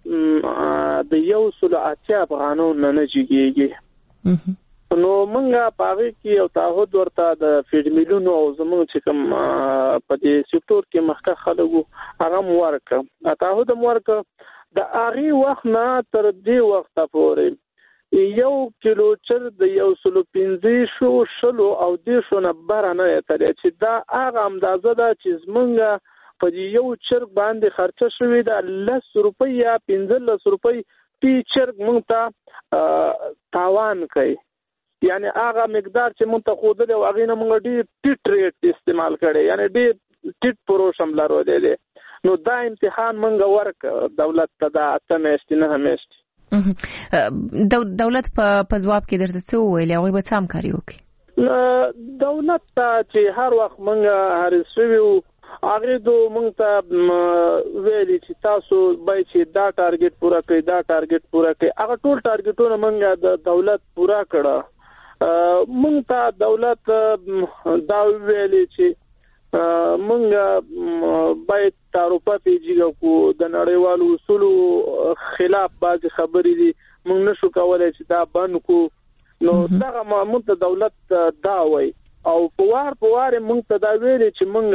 به د 180 افغانو نه جګیږي نو مونږه پاره کې یو تعهد ورته د فیډ میلونو او زموږ چې کوم په دې سکتور کې مخکې خلکو هغه ورکه تعهد ورکه د اغي وخت نه تر دې وخت پورې 1 کیلو چر د 115 شلو او د شونه برانه ترې چې دا هغه اندازه ده چې زمونږه په یو چرګ باندې خرچه شوې ده 10 روپۍ یا 15 روپۍ پی چرګ مونږ ته تاوان کوي یعنی هغه مقدار چې مونږ ته خوده او هغه نه مونږ ډېر ټیټ ریټ استعمال کړي یعنی ډېر ټیټ پروشم لرو دی نو دا امتحان مونږ ورک دولت ته دا اتمېشت نه همیشت دولت په جواب کې درته څه ویل هغه به څه همکاري وکړي دولت ته چې هر وخت مونږ هر سویو هغه دوه مونږ ته ویلي چې تاسو به چې دا ټارګټ پورا کړئ هغه ټول ټارګټونه مونږ د دولت پورا کړه مونږ ته دولت دا ویلي چې مونږ باید تعرفه پیجیږو کو د نړیوالو اصولو خلاف بعض خبرې دي مونږ نشو کولای چې دا بند کو نو دغه مونږ ته دولت دا وایي او په وار مونږ ته دا ویلي چې مونږ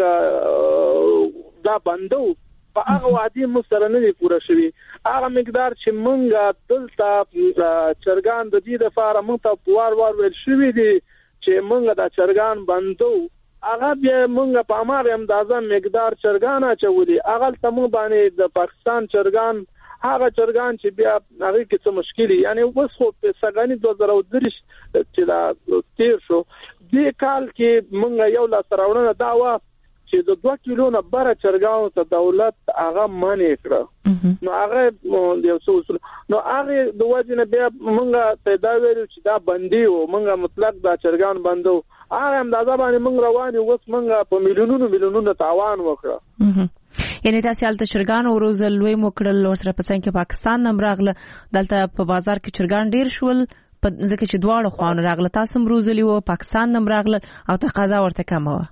دا بندو په هغه وادي مونږ سره نه دی پوره شوی هغه مقدار چې مونږ دلته چرګان د دې لپاره مونږ ته په وار ویل شوی دی چې مونږ دا چرګان بندو هغه بیا مونږ په امر اندازه مقدار چرګان اچولي هغه ته مونږ باندې د پاکستان چرګان هغه چرګان چې بیا هغه کې څه مشکلي یعنی اوس خو په سګانی 2023 چې دا تیر شو دې کال کې مونږ یو لا سراوړنه دا و چې د 2 کیلو نه بره چرګانو ته دولت هغه مانع کړ نو هغه یو څه اصول نو هغه د وجنه بیا مونږ ته دا ویل چې دا بندي او مونږ مطلق دا چرګان بندو هغه اندازه باندې مونږ روان یو اوس مونږ په میلیونونو تاوان وکړه یعنی تاسو الته چرګان او روزلوي موکړل او سره په څنګه پاکستان نم راغله دلته په بازار کې چرګان ډیر شول ځکه چې دواړه خوان راغله تاسو روزلی او پاکستان نم راغله او تقاضا ورته کم و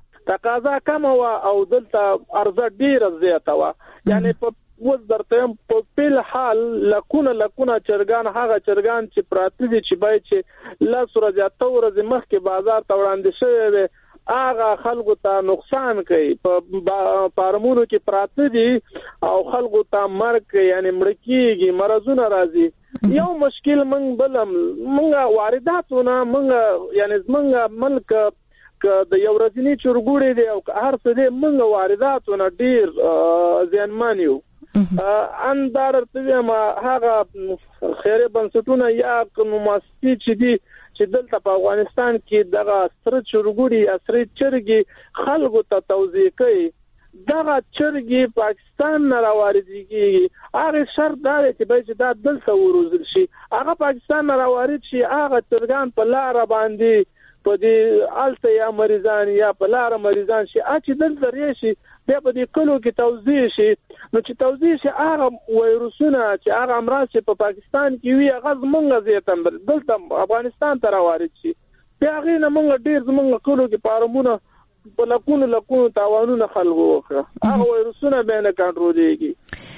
او دلته ارزه ډیره زیاته و یعنی په وز درته په بل حال لکونه چرګان هغه چرګان چې پراته دي چې باید چې لا سورځه تورز مخکې بازار ته وړاندې شوی وي هغه خلکو ته نقصان کوي په فارمونو کې پراته دي او خلکو ته مرګ یعنی مړکیږي مرزونه راځي یو مشکل مونږ وارداتونه مونږ یعنی مونږ ملک د یو ورځنی چرګوړي دي او هر څه دي مونږ وارداتونه ډیر زیانمانیو اندار ته ما هغه خیره بنسټونه یا کوماستی چې دي چې دلته په افغانستان کې دغه ستر چرګوړي اثرې چرګي خلکو ته توزیع کوي دغه چرګي پاکستان نه راوړيږي هغه شرط دا چې به چې دا دلته وروزل شي هغه پاکستان نه راوړي شي هغه چرګان په لار باندې په دې الته یا مریضان یا په لار مریضان شي چې دلته ریشي بیا په دې کلو کې توزیع شي نو چې توزیع شي هغه وایروسونه چې هغه امراض چې په پاکستان کې وي هغه زمونږ زیاتم دلته افغانستان ته راوړي شي بیا هغه نه مونږ ډیر زمونږ کلو کې پارمونه په لکونو تاوانونه خلک وکړه هغه وایروسونه به نه کنټرولېږي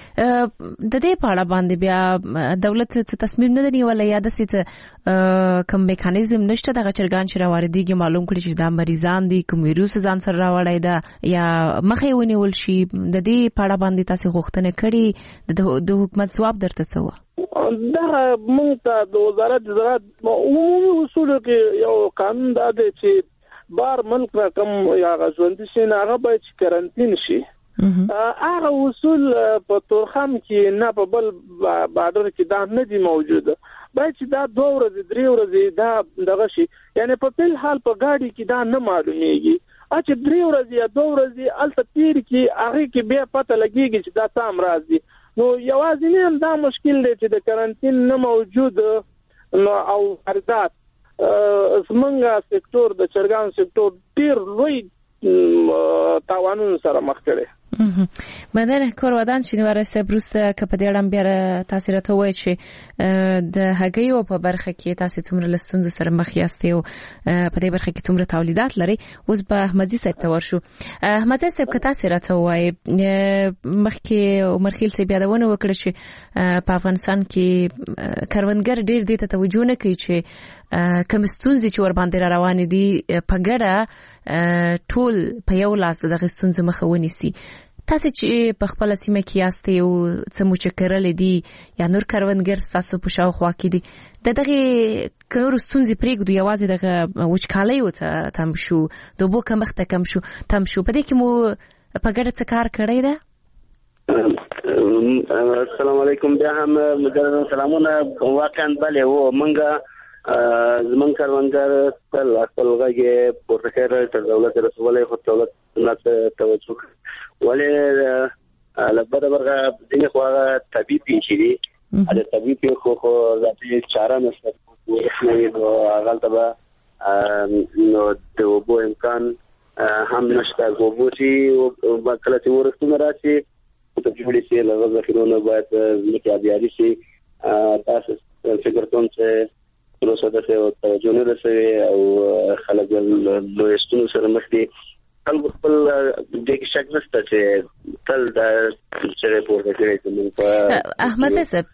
د دې په اړه باندې بیا دولت څه تصمیم نه نیولای یا د څه کوم میکانیزم نشته د چرګان چې راوړيږي معلوم کړي چې دا مریضان دي کوم ویروس ځان سره راوړی دا یا مخې ونیول شي د دې په اړه باندې تاسو غوښتنه کړې د حکومت ځواب درته څه و دا موږ ته د وزارت زراعت عمومي اصول کې یو قانون دا دی چې بار ملک رقم یا غوښتنه شي نه هغه باید کرنټین شي هغه اصول په تورخم کې نه په بل بارډر کې دا نه دي موجوده باید چې دا 2 ورځې 3 ورځې دا دغه شي یعنی په بل حال په گاډي کې دا نه معلومیږي چې 3 ورځې یا 2 ورځې الته تیر کې هغه کې بیا پته لګیږي چې دا څه امراض دي نو یوازې نه دا مشکل دی چې د کرنټین نه موجود نو او واردات زمونږ سکتور د چرګان سکتور ډیر لوی تاوانونو سره مخ کړي مدن کورودان شینواره سبروس که په دې اړه بیا تاسو راته وایئ چې د هګیو په برخه کې تاسو څومره لستونزو سره مخ یاستئ او په دې برخه کې څومره تولیدات لري اوس به احمدي صاحب ته ورشو احمدي صاحب که تاسو راته وایئ مخکې عمر خیل صاحب یادونه وکړه چې په افغانستان کې کروندګر ډېر دې ته توجه نه کوي چې کوم ستونزې چې ور باندې روان دي په ګډه ټول په یو لاس دغه ستونزې مخه ونیسي تاسو چې په خپل سیمه کې یاستئ او څه مو چې کړل دي یا نور کروندګر تاسو په شاوخوا کې دي دغه کور ستونزې پرېږدو یوازې دغه وچکالۍ او تم شو د بو کمښت کم شو تم شو په دې کې مو په ګډه څه کار کړی دی السلام علیکم بیا هم مجددا سلامونه واقعا بله و منګه زمون کاروانګر خپل غږی پورته کړی تر دولت رسولې خو دولت نه توجه ولې لبد برغه دغه خو طبيعي پیښې دي دا طبيعي خو ذاتي چاره نشته نو هغه ته نو د وبو امکان هم نشته کوبوسی او کله چې ورستونه راشي ته جوړې شي له ذخیرونو باید ځمکې آبیاري شي. تاسو فکر کوم چې پروسه د توجه نه رسوي او خلک له استونو سره مخ دي. خلک خپل د کې شک نشته چې تل د چیرې پورته کېږي. احمد صاحب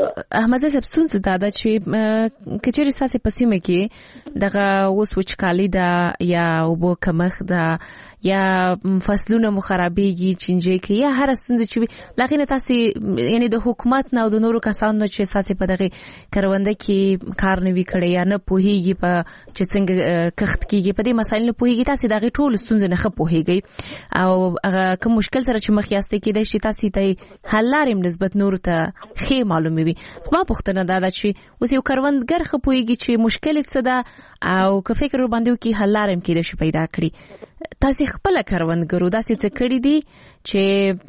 څه دا چې کچېرې ساسې پسیمه کې دغه اوس وچکالي ده یا اوبو کمښت ده یا فصلونه مو خرابېږي چینجې کې یا هر ستونزه چې وي لکه تاسو یعنی د حکومت نه او د نورو کسانو چې ساسې په دغه کرونده کې کار نه وی کړی یا نه پوهیږي په چې څنګه کښت کیږي په دې مسایلو پوهیږي تاسو دغه ټول ستونزې نه پوهیږي او هغه کوم مشکل سره چې مخ یاستئ کې د شي تاسو ته حل لارې نسبت نور ته خې معلومي وي. زما پوښتنه دا ده چې اوس یو کروندګر خو پوهیږي چې مشکل څه ده او که فکر باندې وکړي حل لارې کې د شي پیدا کړي. تاسو خپل کروندګرو داسې څه کړی دي چې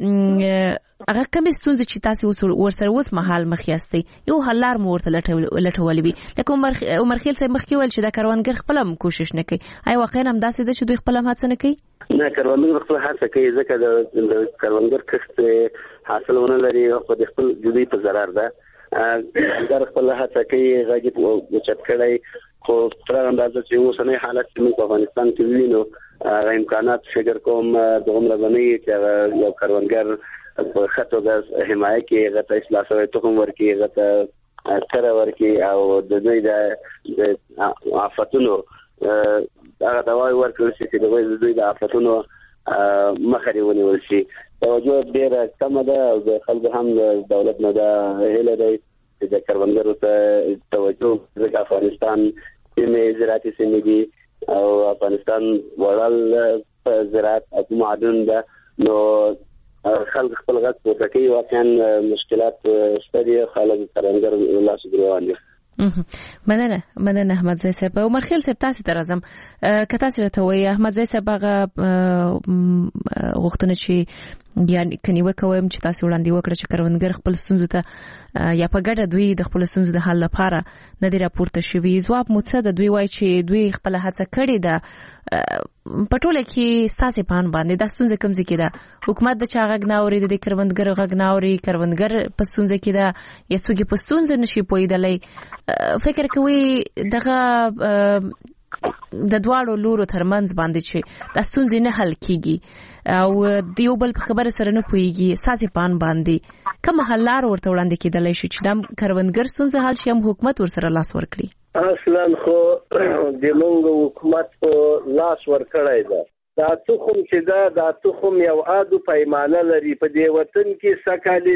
هغه کوم ستونزې چې تاسو ورسره اوس مهال مخ یاستئ یو حل لار مو ورته لټولې وي لکه عمر خیل صاحب مخکې ویل چې دا کروندګر خپل کوشش نه کوي. آیا واقعا هم داسې ده چې دوی خپل هڅه نه کوي؟ نه کروندګر خپل هڅه کوي ځکه د کروندګر کښت حاصلونه لري او د خپل جدي په ضرر ده. کروندګر خپل هڅه کوي غږی وچت کړي خو تر اندازه چې اوسنۍ حالت موږ په افغانستان کې وینو امکانات فکر کوم د عمر باندې چې یو کروندګر په خطو د حمایت کې غته اصلاح شوی تخم ورکی غته تر ورکی او د دوی د آفتونو هغه دواي ورکول شي چې د دوی د آفتونو مخه ونیول شي. توجه ډیره کم ده او د خلکو هم دولت نه ده هله دی چې د کروندګرو ته توجه د افغانستان سیمې زراعتي سیمې دي او افغانستان وړل زراعت او معدن ده نو خلک خپل غږ پورته کوي. واقعا مشکلات شته دي خلک کروندګر لاس ګروان دي. مننه احمد زئی صاحب. عمر خیل صاحب تاسو ته راځم که تاسو راته وایي احمد زئی صاحب هغه غوښتنه چې یعنی کني وکوم چې تاسو وړاندې وکړه چې کروندګر خپل ستونزو ته یا په ګډه دوی د خپل ستونزو د حل لپاره نه دی راپورته شوی. ځواب مو څه د دوی وایي چې دوی خپل هڅه کړې ده په ټوله کې ستاسو پان باندې د ستونزې کوم ځای کې ده حکومت د چا غږ نه اوري د کروندګر غږ نه اوري کروندګر په ستونزې کې ده یا څوک په ستونزې نشي پوهیدلی. فکر کوي دغه د دواړو لورو ترمنځ باندې چې د ستونزې نه حل کیږي او دیو بل په خبره سره نه پوهیږي ساسي پان باندې کوم حل لار ورته وړاندې کېدلی شي چې د کروندګر ستونزه حل شي هم حکومت ورسره لاس ورکړي؟ اصلا خو د موږ حکومت په لاس ورکړی ده. دا تخم چې دا تخم یو عادو پیمانه لري. په دې وطن کې سکالي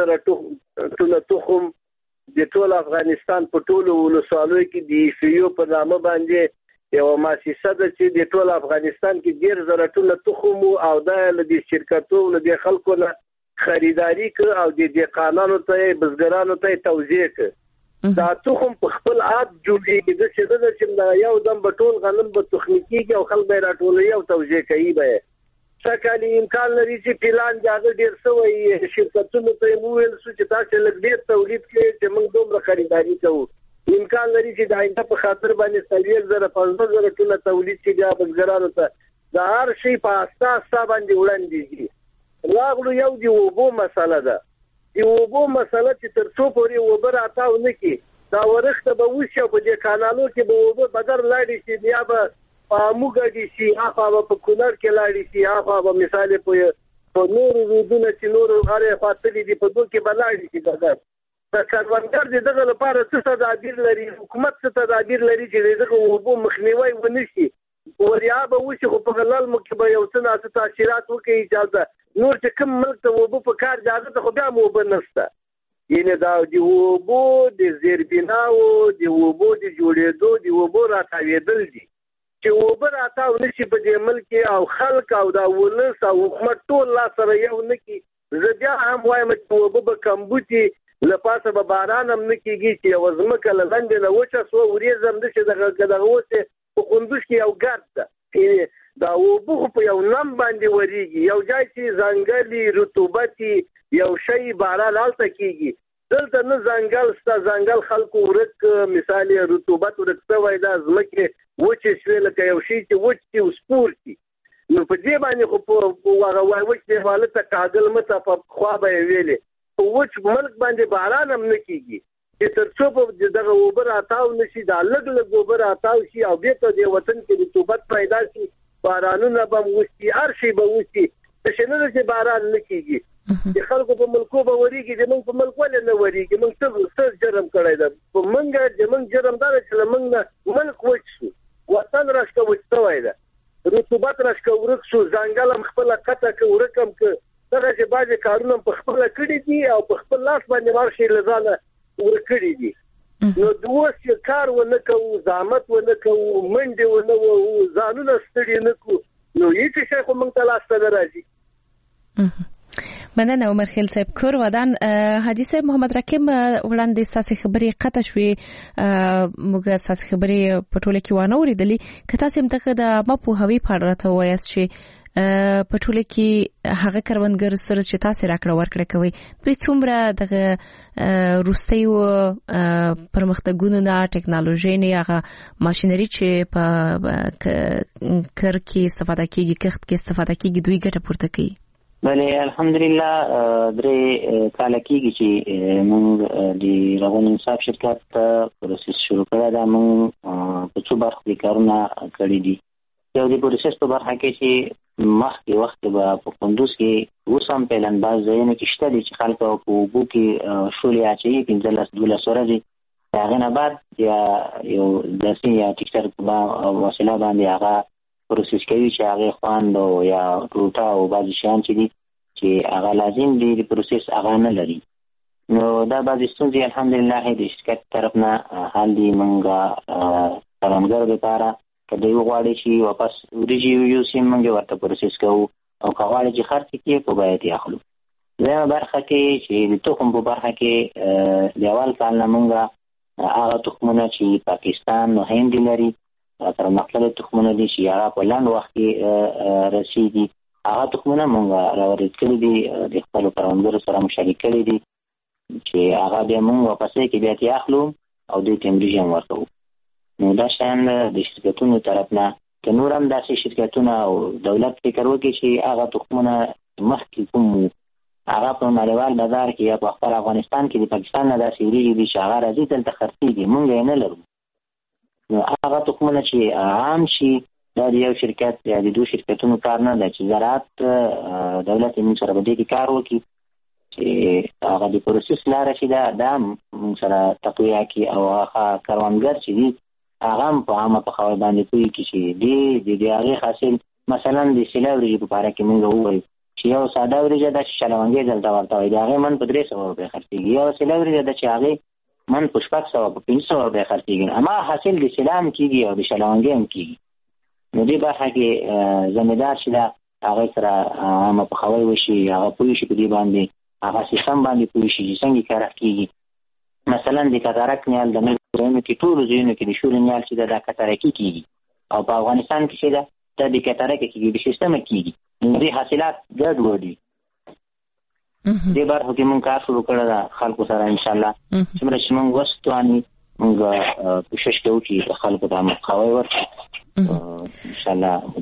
10,000 تخم د ټول افغانستان په ټولو ولسوالیو کې د ایفیو په نامه باندې یو مؤسسه ده چې د ټول افغانستان کې 10,000 تخم او د شرکتونو له خلکو نه خریداري کوي او د دهقانانو ته بزګرانو ته توزیع کوي. دا تخم په خپل عاد جوړیږي د څه د چې یو دم بټول غنم به تخنیکی او خلک به راټولوي او توزیع کوي. به څکالي امکان لري چې پلان جاده ډیر سوی شرکتونو ته مویل سو چې تاسو لږ ډیر تولید کړئ چې موږ دومره خریداري کوو. امکان لري چې د آینده په خاطر باندې 15,000 تولید چې د بزګرانو ته د هر شي په اساس باندې وړاندې راغلو. یو دی وبو مسله ده. دی وبو مسله چې تر څو پورې وبر اتاو نکي دا ورخته به وشي په دې کانالو کې به وبو بدر لاړي شي بیا به موږ دي شي هغه په کونړ کې لاړي شي هغه به مثال په نور رودونه چې نور غره فاصله دي په دوه کې بلاړي شي. دا کروندګر دغه لپاره څه تدابیر لري حکومت څه تدابیر لري چې دغه وبو مخنیوي ونشي وریا به وشي خو په غلال مو کې به یو څه ناسه تاثیرات وکړي اجازه نور چې کوم ملک ته وبو په کار اجازه خو بیا مو وبنسته. یعنی دا دی وبو د زیربیناو دی وبو د جوړېدو دی وبو راتاویدل دي چې وبر اتاو نشي په دې ملک او خلک او دا ولس او حکومت ټول لا سره یو نکي. زه بیا هم وایم چې وبو به کمبوتي لپاسه به باران هم نکیږي چې وزمکه لاندې نه وچه سو ورېزم د څه دغه وسه په خوندوش کې یو ګرد ده. دا وبو په یو نم باندې وریږي یو ځای چې ځنګلي رطوبتي یو شی باران الته کیږي دلته نه ځنګل خلکو ورک مثال رطوبت ورکته وای دا زمکه وچه شوی لکه یو شی چې وچ او سپور کی نو په دې باندې خو هغه وایي چې حالت کاغل مته په خوا به ویلې په وچ ملک باندې باران هم نه کیږي چې تر څو په دغه اوبر اتاو نشي دا لګ اوبر اتاو شي او بیا ته د وطن کې رطوبت پیدا شي بارانونه به وشي ارشي به وشي څنګه چې باران نه کیږي چې خلکو په ملکو به وریږي چې موږ په ملک ولې نه وریږي موږ څه جرم کړی ده په موږ چې موږ جرم دا چې موږ ملک وچ شو وطن راشته وچ شوی ده رطوبت راشته ورک شو ځنګل هم خپل قطع کې ورکم کې دغه چې باندې کارونه په خپل کړی دي او په خپل لاس باندې ورشي لزانه ورکړي دي نو دوی کار ونه کوي زحمت ونه کوي منډه ونه وو ځانونه ستړي نه کو نو هیڅ شي خو موږ ته لاس ته راځي. مننه عمر خیل صاحب کور ودان حاجی صاحب محمد رکیم وړاندې ساسي خبري قطع شوي موږ ساسي خبري په ټوله کې وانه اوریدلې کته سم دغه د مپوهوي پاړه وایس شي په ټوله کې هغه کروندګر سره چې تاسو راکړه ورکړه کوي دوی څومره دغه روستیو پرمختګونو نه ټکنالوژي نه هغه ماشينري چې په کار کې استفاده کیږي کښت کې استفاده کیږي دوی ګټه پورته کوي. بله الحمدلله درې کال کېږي چې موږ د رغون انصاف شرکت پروسس شروع کړی دا موږ په څو برخو کې کارونه کړي دي. یو د پروسس په برخه کې چې مخکې وخت به په کندوز کې اوس هم پلان باز ځایونه کې شته دي چې خلک په اوبو کې شولې اچوي 15-12 ورځې د هغې نه بعد یا یو داسې یا ټیکټر په وسیله باندې هغه پروسس کوي چې هغه خواند او یا ټوټه او بعض شیان چې دي چې هغه لازم دي د پروسس هغه نه لري. نو دا بعض ستونزې الحمدلله د شرکت طرف نه حل دي. موږ کروندګر لپاره کله یو غواړي چې واپس ورجی یو سیم موږ ورته پروسس کوو او غواړي چې خرڅ کړي په باید یې اخلو. دا برخه کې چې د تخم په برخه کې د اول کال نه موږ هغه تخمونه چې پاکستان او هند لري تر مختلف تخمونه دي چې هغه په لاندې وخت کې رسیدي هغه تخمونه موږ راوړل کړي دي د خپل کروندګرو سره مشارکت کړي دي چې هغه بیا موږ واپس کې بیا یې اخلو او د تمریج ورکو. نو دا شان د شرکتونو طرف نه که نور هم داسې شرکتونه او دولت فکر وکړي چې هغه تخمونه مخکې کوم هغه په نړیوال بازار کې یا په خپل افغانستان کې د پاکستان نه داسې وریږي دي چې هغه راځي دلته خرڅېږي موږ یې نه لرو. نو هغه تخمونه چې عام شي دا د یو شرکت یا د دوه شرکتونو کار نه ده چې زراعت دولت یې موږ سره به دې کې کار وکړي چې هغه د پروسس لاره چې دا موږ سره تقویه کړي او هغه کروندګر چې دي هغه هم په عامه په خوا باندې کوي چې د هغې حاصل مثلا د سیله وریجې په باره کې موږ ووایو چې یو ساده وریجه ده چې شلونګۍ دلته ورته وایي د هغې من په 300 روپۍ خرڅېږي یو سیله وریجه ده چې هغې من په 600 په 500 روپۍ خرڅېږي اما حاصل د سیله هم کېږي او د شلونګۍ هم کېږي. نو دې برخه کې ذمهدار چې ده هغې سره عامه په خوا وشي هغه پوه شي په دې باندې هغه سیستم باندې پوه شي چې څنګه کار کېږي. مثلا د کتارک نیال د ځایونو کې ټولو ځایونو کې د شولې نیال چې د کتارکي کېږي او په افغانستان کې چې ده د کتارک کېږي د سیستم کېږي. نو دې حاصلات ګډوډ دي. دې برخو کې موږ کار شروع کړی ده خلکو سره انشاءالله څومره چې موږ وس تواني موږ کوشش کوو چې خلکو ته مخاوی ورکړو انشاءالله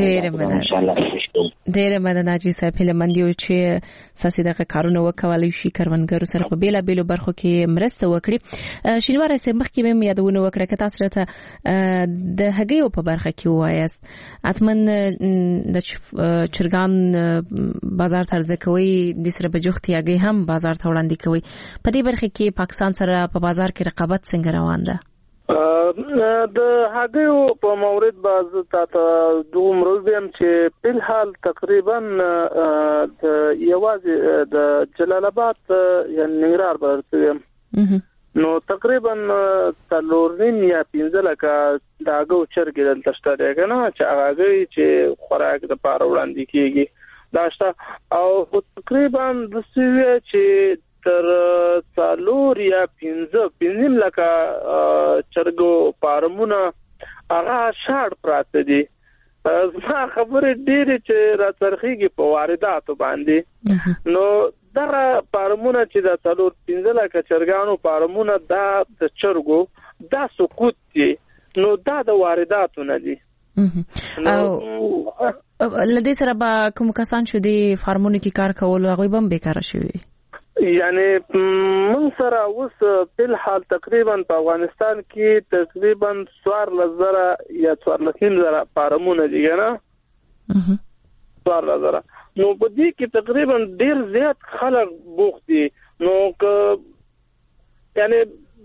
ډېر مننه چې صاحب هلمند یو چې ساسي دغه کارونه وکولای شي کروندګرو سره په بیلا بیلو برخو کې مرسته وکړي. شینوار سه مخکې مې یادونه وکړه که تاسو ته د هګیو په برخه کې وایاست اتمن د چرګان بازار ترځه کوي د سره بجوختي هګي هم بازار ته وړاندې کوي. په دې برخه کې پاکستان سره په بازار کې رقابت څنګه روان ده؟ د هغیو په مورد باز ته دوه مروزیم چې په حال تقریبا د یوازې د جلال آباد یا ننګرهار برسوي نو تقریبا 3 یا 15 لکه د هغو چرګ دلته شته کنه چې هغه چې خوراک د پاره وړاندې کیږي دا شته او تقریبا د سوي چې تر 4 یا 15 لکه چرګو فارمونه هغه شاړ پراته دي. زما خبره ډېرې چې را څرخېږي په وارداتو باندې. نو دغه فارمونه چې د 4-15 لکه چرګانو فارمونه دا د چرګو دا سقوط دي نو دا د وارداتو نه دي. لدې سره به کوم کسان چې د فارمونو کې کار کول هغه به بیکاره شوي؟ یعنی من سره اوس په حال تقریبا په افغانستان کې تقریبا 14,000 یا 14,000 فارمونه دي نه 14,000. نو په دې کې تقریبا ډیر زیات خلک بوخت دي. نو یعنی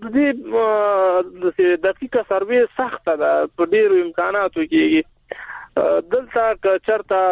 د دقیقه سروې سخته ده په ډیرو امکاناتو کې. دلته چرته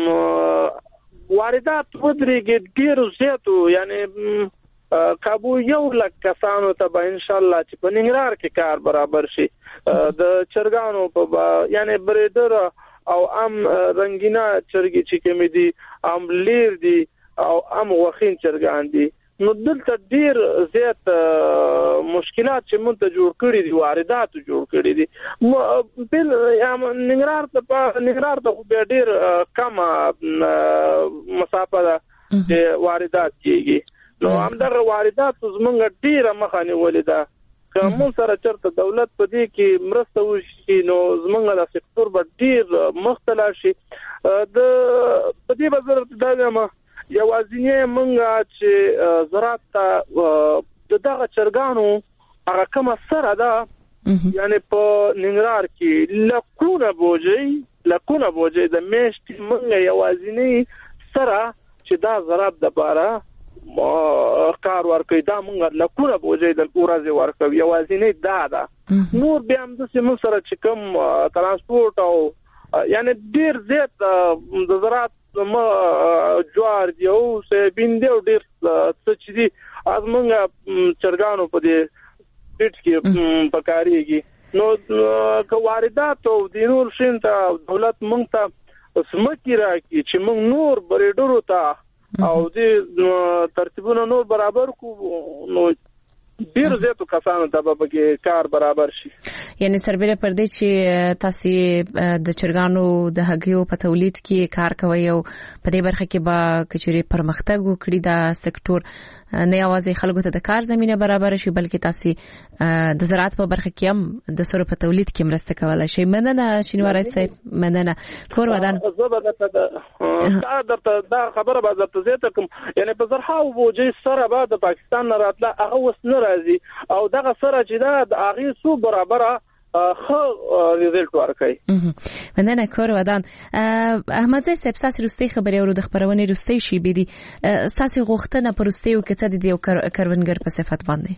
واردات ودرېږي ډیرو زیاتو، یعنی کابو 100,000 کسانو ته به ان شاء الله چې په ننګرهار کې کار برابر شي. د چرګانو په یعنی بریډر او رنگینا چرګي چې کوم دي لیر دي او وخین چرګان دي. نو دلته ډیر زیات مشکلات چې مونږ ته جوړ کړی دي، واردات جوړ کړی دي. بل ننګرهار ته خو ډیر کم مسافه ده چې واردات کیږي. نو همدغه واردات زمونږ ډیره مخه نیولې ده. که مونږ سره چرته دولت په دې کې مرسته وشي نو زمونږ د سکتور به ډیر مختلف شي. د په دې وزارت دغه یوازینی منګه چې زراعت ته دغه چرګانو هغه کوم سره ده، یعنی په ننګرهار کې لکونه بوجي د میشت منګه یوازینی سره چې دا زراعت د باره کار ورکوي، دا منګه لکونه بوجي د ورځې ورکوي، یوازینی دا ده. نور بیا هم د سیمو سره چې کوم ترانسپورت او یعنی ډیر زیات د زراعت جوار دی او سویابین دی او ډیر څه چې دي از موږ چرګانو په دې پیټ کې پکاريږي. نو که واردات او د نور شین ته دولت موږ ته سمکی راکړي چې موږ نور بریډرو ته او د ترتیبونو نور برابر کو، نو ډیر زیاتو کسانو ته به کې کار برابر شي. یعنی سربېره پر دې چې تاسو د چرګانو د هګیو په تولید کې کار کوي او په دې برخه کې به کچوري پرمختګ وکړي دا سکتور، نه یوازې خلکو ته د کار زمينه برابر شي بلکې تاسو د زراعت په برخه کې هم د سره په تولید کې مرسته کولای شي. مننه شینواری صاحب، مننه. کور ودان دا خبره به درته زیاته کوم، یعنی په زرهاو بوجي سره به د پاکستان نه راتله هغه وس نه راځي او دغه سره چې دا د هغه سو برابره خو ریزلټ ورکړي. مننه. کور ودان. احمد زئی صاحب، تاسو روستي خبري او د خبرونه روستي شي بيدي تاسو غوښتنه پرسته او کته دي او کروندګر په صفت باندې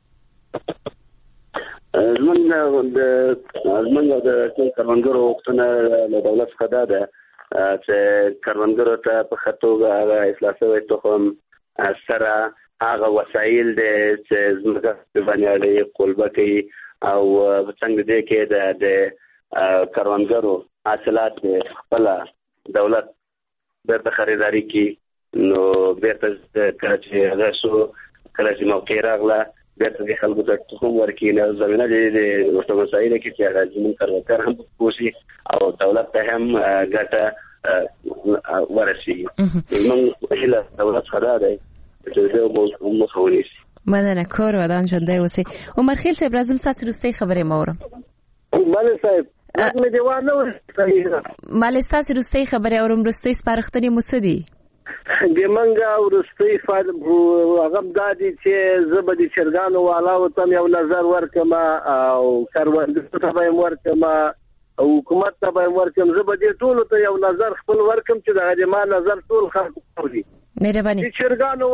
زمونږ د کروندګرو غوښتنه له دولت څخه ده چې کروندګرو ته په خطوګه هغه اصلاح شوی تخم سره هغه وسایل دي چې زموږ باندې لري قلبه کوي او څنګه دې کې د کروندګرو حاصلات خپل دولت بیرته خریداري کوي. نو بیرته چې هغه شو کله چې موقع راغله بیرته د خلکو ته تخم ورکړي، نو زمينه دې ورته مسایل کې چې هغه زموږ کروندګر هم پوښي او دولت ته هم ګټه ورسي. موږ هله دولت خدا دی چې دا موضوع مخاوني شي. مننه. کور ودان ژوندۍ اوسئ. عمر خیل صاحب، راځم تاسو روستي خبرې مورم. مالې صاحب مې دیوان نو مالې تاسو روستي خبرې اورم. روستي سپارښتنې مو څه دي؟ د منګه ورستي هغه دادي چې زبد چرګانو والا وتم یو نظر ورکم او کاروندګرو ته به ورکم او حکومت ته به ورکم. زبد ټول ته یو نظر خپل ورکم چې د ما نظر ټول خلک کوي. مهرباني. چرګانو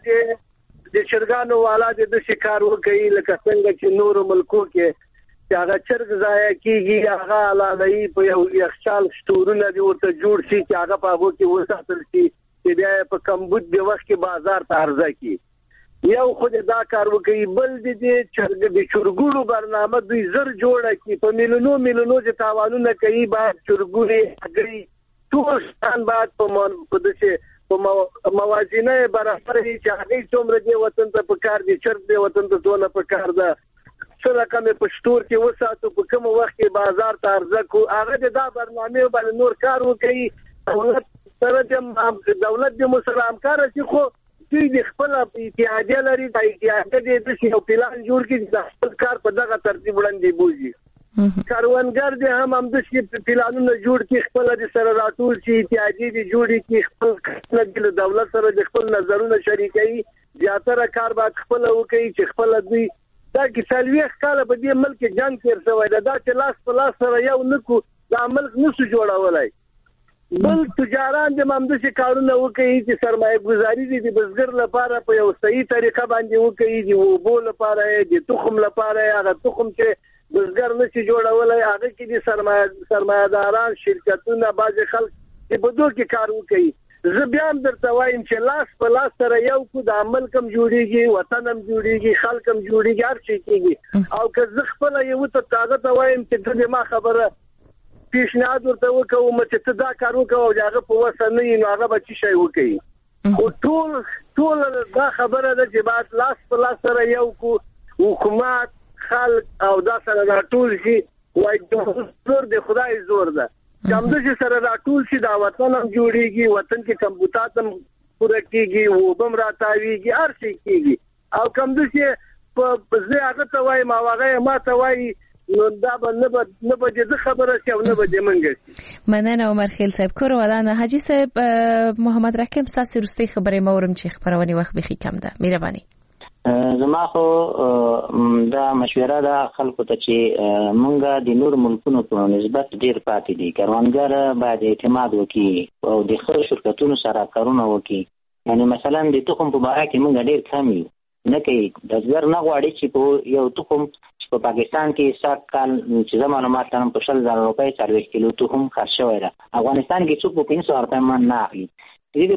والا د شکار وکړي لکه څنګه چې نور ملکو کې چې هغه چرګ ضایع کیږي، هغه علامه په یو یخچال شتورونه دی ورته جوړ شي چې هغه په هغه کې وساتل شي چې بیا په کمبود دی وخت کې بازار ته عرضه کی. یو خو دا کار وکړي، بل دې چرګ د چرګونو برنامه دوی زر جوړه کی په میلیونو چې تاوانونه کوي بعد چرګونی هګري ټول ستان بعد په دې په موازینه برابر چې هغه څومره دی وطن ته پکار دي، چرګ دی وطن ته ټول پکار ده، څه رقم په شتور کې وساتو په کوم وخت کې بازار ته عرضه کو. هغه دا برنامه باندې نور کار وکړي. دولت سره د دولت د مسلمان کار چې خو دوی د خپل اتحادیه لري، د اتحادیه د یو پلان جوړ کړي د خپل کار په دغه ترتیب وړاندې بوزي. کاروانګر دې هم د پلانونو جوړ کړي، خپل د سره راټول شي، اتحادیې دې جوړې کړي، خپل د دولت سره د خپل نظرونه شریکوي، زیاتره کار به خپل وکړي چې خپل دوی دا کې سالويخ کاله په دې ملک جنگ تیر شوی دا چې لاس په لاس سره یو نکو دا ملک نسو جوړولای. بل تجاران د مامدشي کارونه وکړي چې سرمایه گذاري دي د بزګر لپاره په یو صحیح طریقه باندې وکړي، د وبو لپاره د تخم لپاره هغه تخم چې بزګر نشي جوړولای هغه کې د سرمایه‌داران شرکتونه باز خلک په بدو کې کار وکړي. زه بیا هم درته وایم چې لاس په لاس سره یو کو د عمل کم جوړیږي، وطن هم جوړیږي، خلک هم جوړیږي، هر شي کېږي. او که زه خپل یو ته طاقت وایم چې د ما خبره پیشنهاد ورته وکوم چې ته دا کار وکړو او هغه په وسه نه نو هغه به چی شي وکړي. او ټول دا خبره ده چې بعد لاس په لاس سره یو کو حکومت خلک او دا سره راټول شي وای زور د خدای زور ده کوم د سره راټول شي دا وطن هم جوړیږي، وطن کې کمبوتات هم پوره کیږي، وبم راتاویږي، هر شي کیږي. او کوم د په زه هغه ته وایم او هغه ما ته وایي نو دا به نه به د خبره شي او نه به د منګي. مننه عمر خیل صاحب. کور ودانه حاجی صاحب محمد رحیم تاسو رستي خبرې مورم چې خبرونه وخت بخي کم ده. مهرباني. زما خو دا مشوره ده خلکو ته چې مونږه د نور ملکونو په نسبت ډیر پاتې دي. کاروانګر باید اعتماد وکړي او د خپل شرکتونو سره کارونه وکړي. یعنی مثلا د تخم په باره کې مونږ ډیر کم یو نه کوي. دزګر نه غواړي چې په یو تخم په پاکستان کې سات کال چې زمونږ معلومات ترم په 40,000 روپۍ 40 کیلو تخم خرڅ شوی دی. افغانستان کې څوک په 500 روپۍ من نه اخلي. دې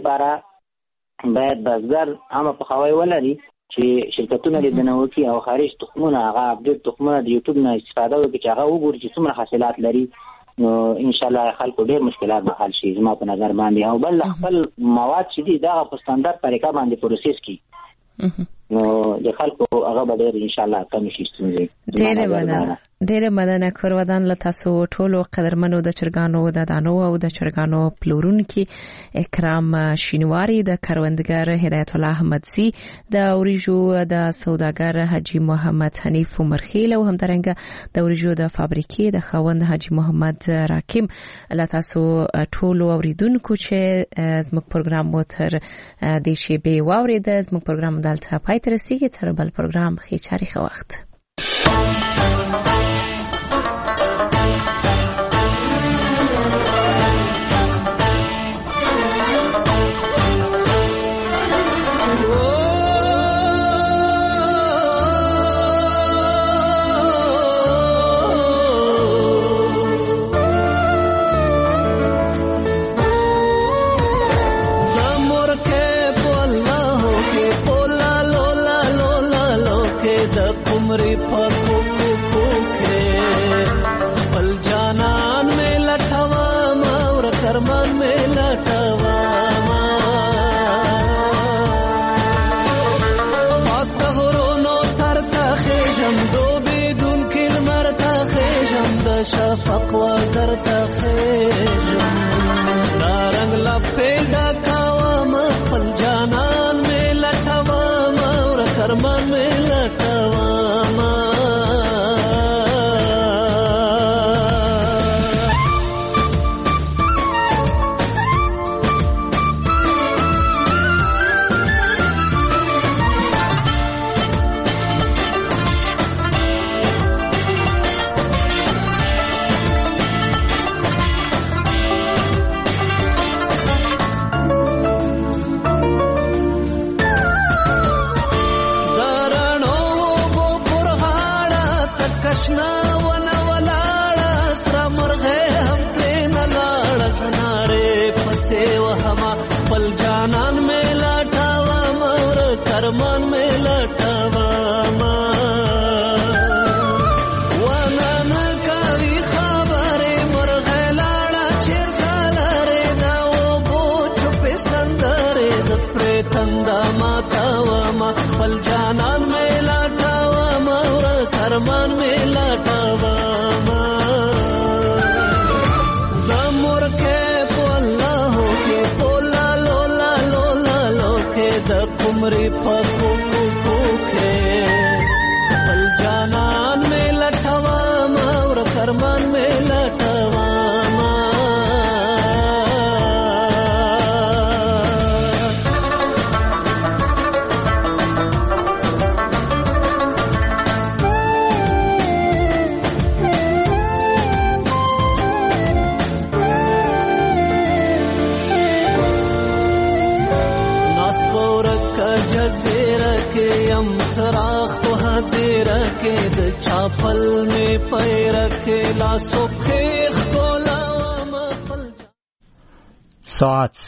لپاره باید بزګر هم په خوای ولري چې شرکتونه د دنوکی او خارج تخمونه هغه اپډیټ تخمونه د یوټیوب نه استفاده وکړي چې هغه وګوري چې څومره حاصلات لري. نو ان شاء الله خلکو ډېر مشکلات به حل شي زما په نظر باندې. او بل خپل مواد چې دي دا په ستاندرد طریقه باندې پروسس کی نو د خلکو هغه به ډېر ان شاء الله کم شي ستونزې. ډېر مننه کور ودان له تاسو ټولو قدرمنو د چرګانو د دانو او د چرګانو پلورونکو اکرام شینواری، د کاروندګر هدایت الله احمدزی، د اوریجو د سوداګر حاجی محمد حنیف عمرخیل او همدارنګه د اوریجو د فابریکې د خوند حاجی محمد راکیم. له تاسو ټولو اوریدونکو چې زموږ پروګرام مو تر دې شی به واورید. زموږ پروګرام دلته پای ته رسیدي. تر بل پروګرام خې چاري خو وخت. شفق وزر تخیجم دارنگ لپیدا کاوام خپل جانان میں لٹوام اور کرمان میں لٹوام. कुमरी पको कुके पल जानन में लठवा मावर رکه د چاپل می پیرکه لا سوخه کولا ما خپل ساعت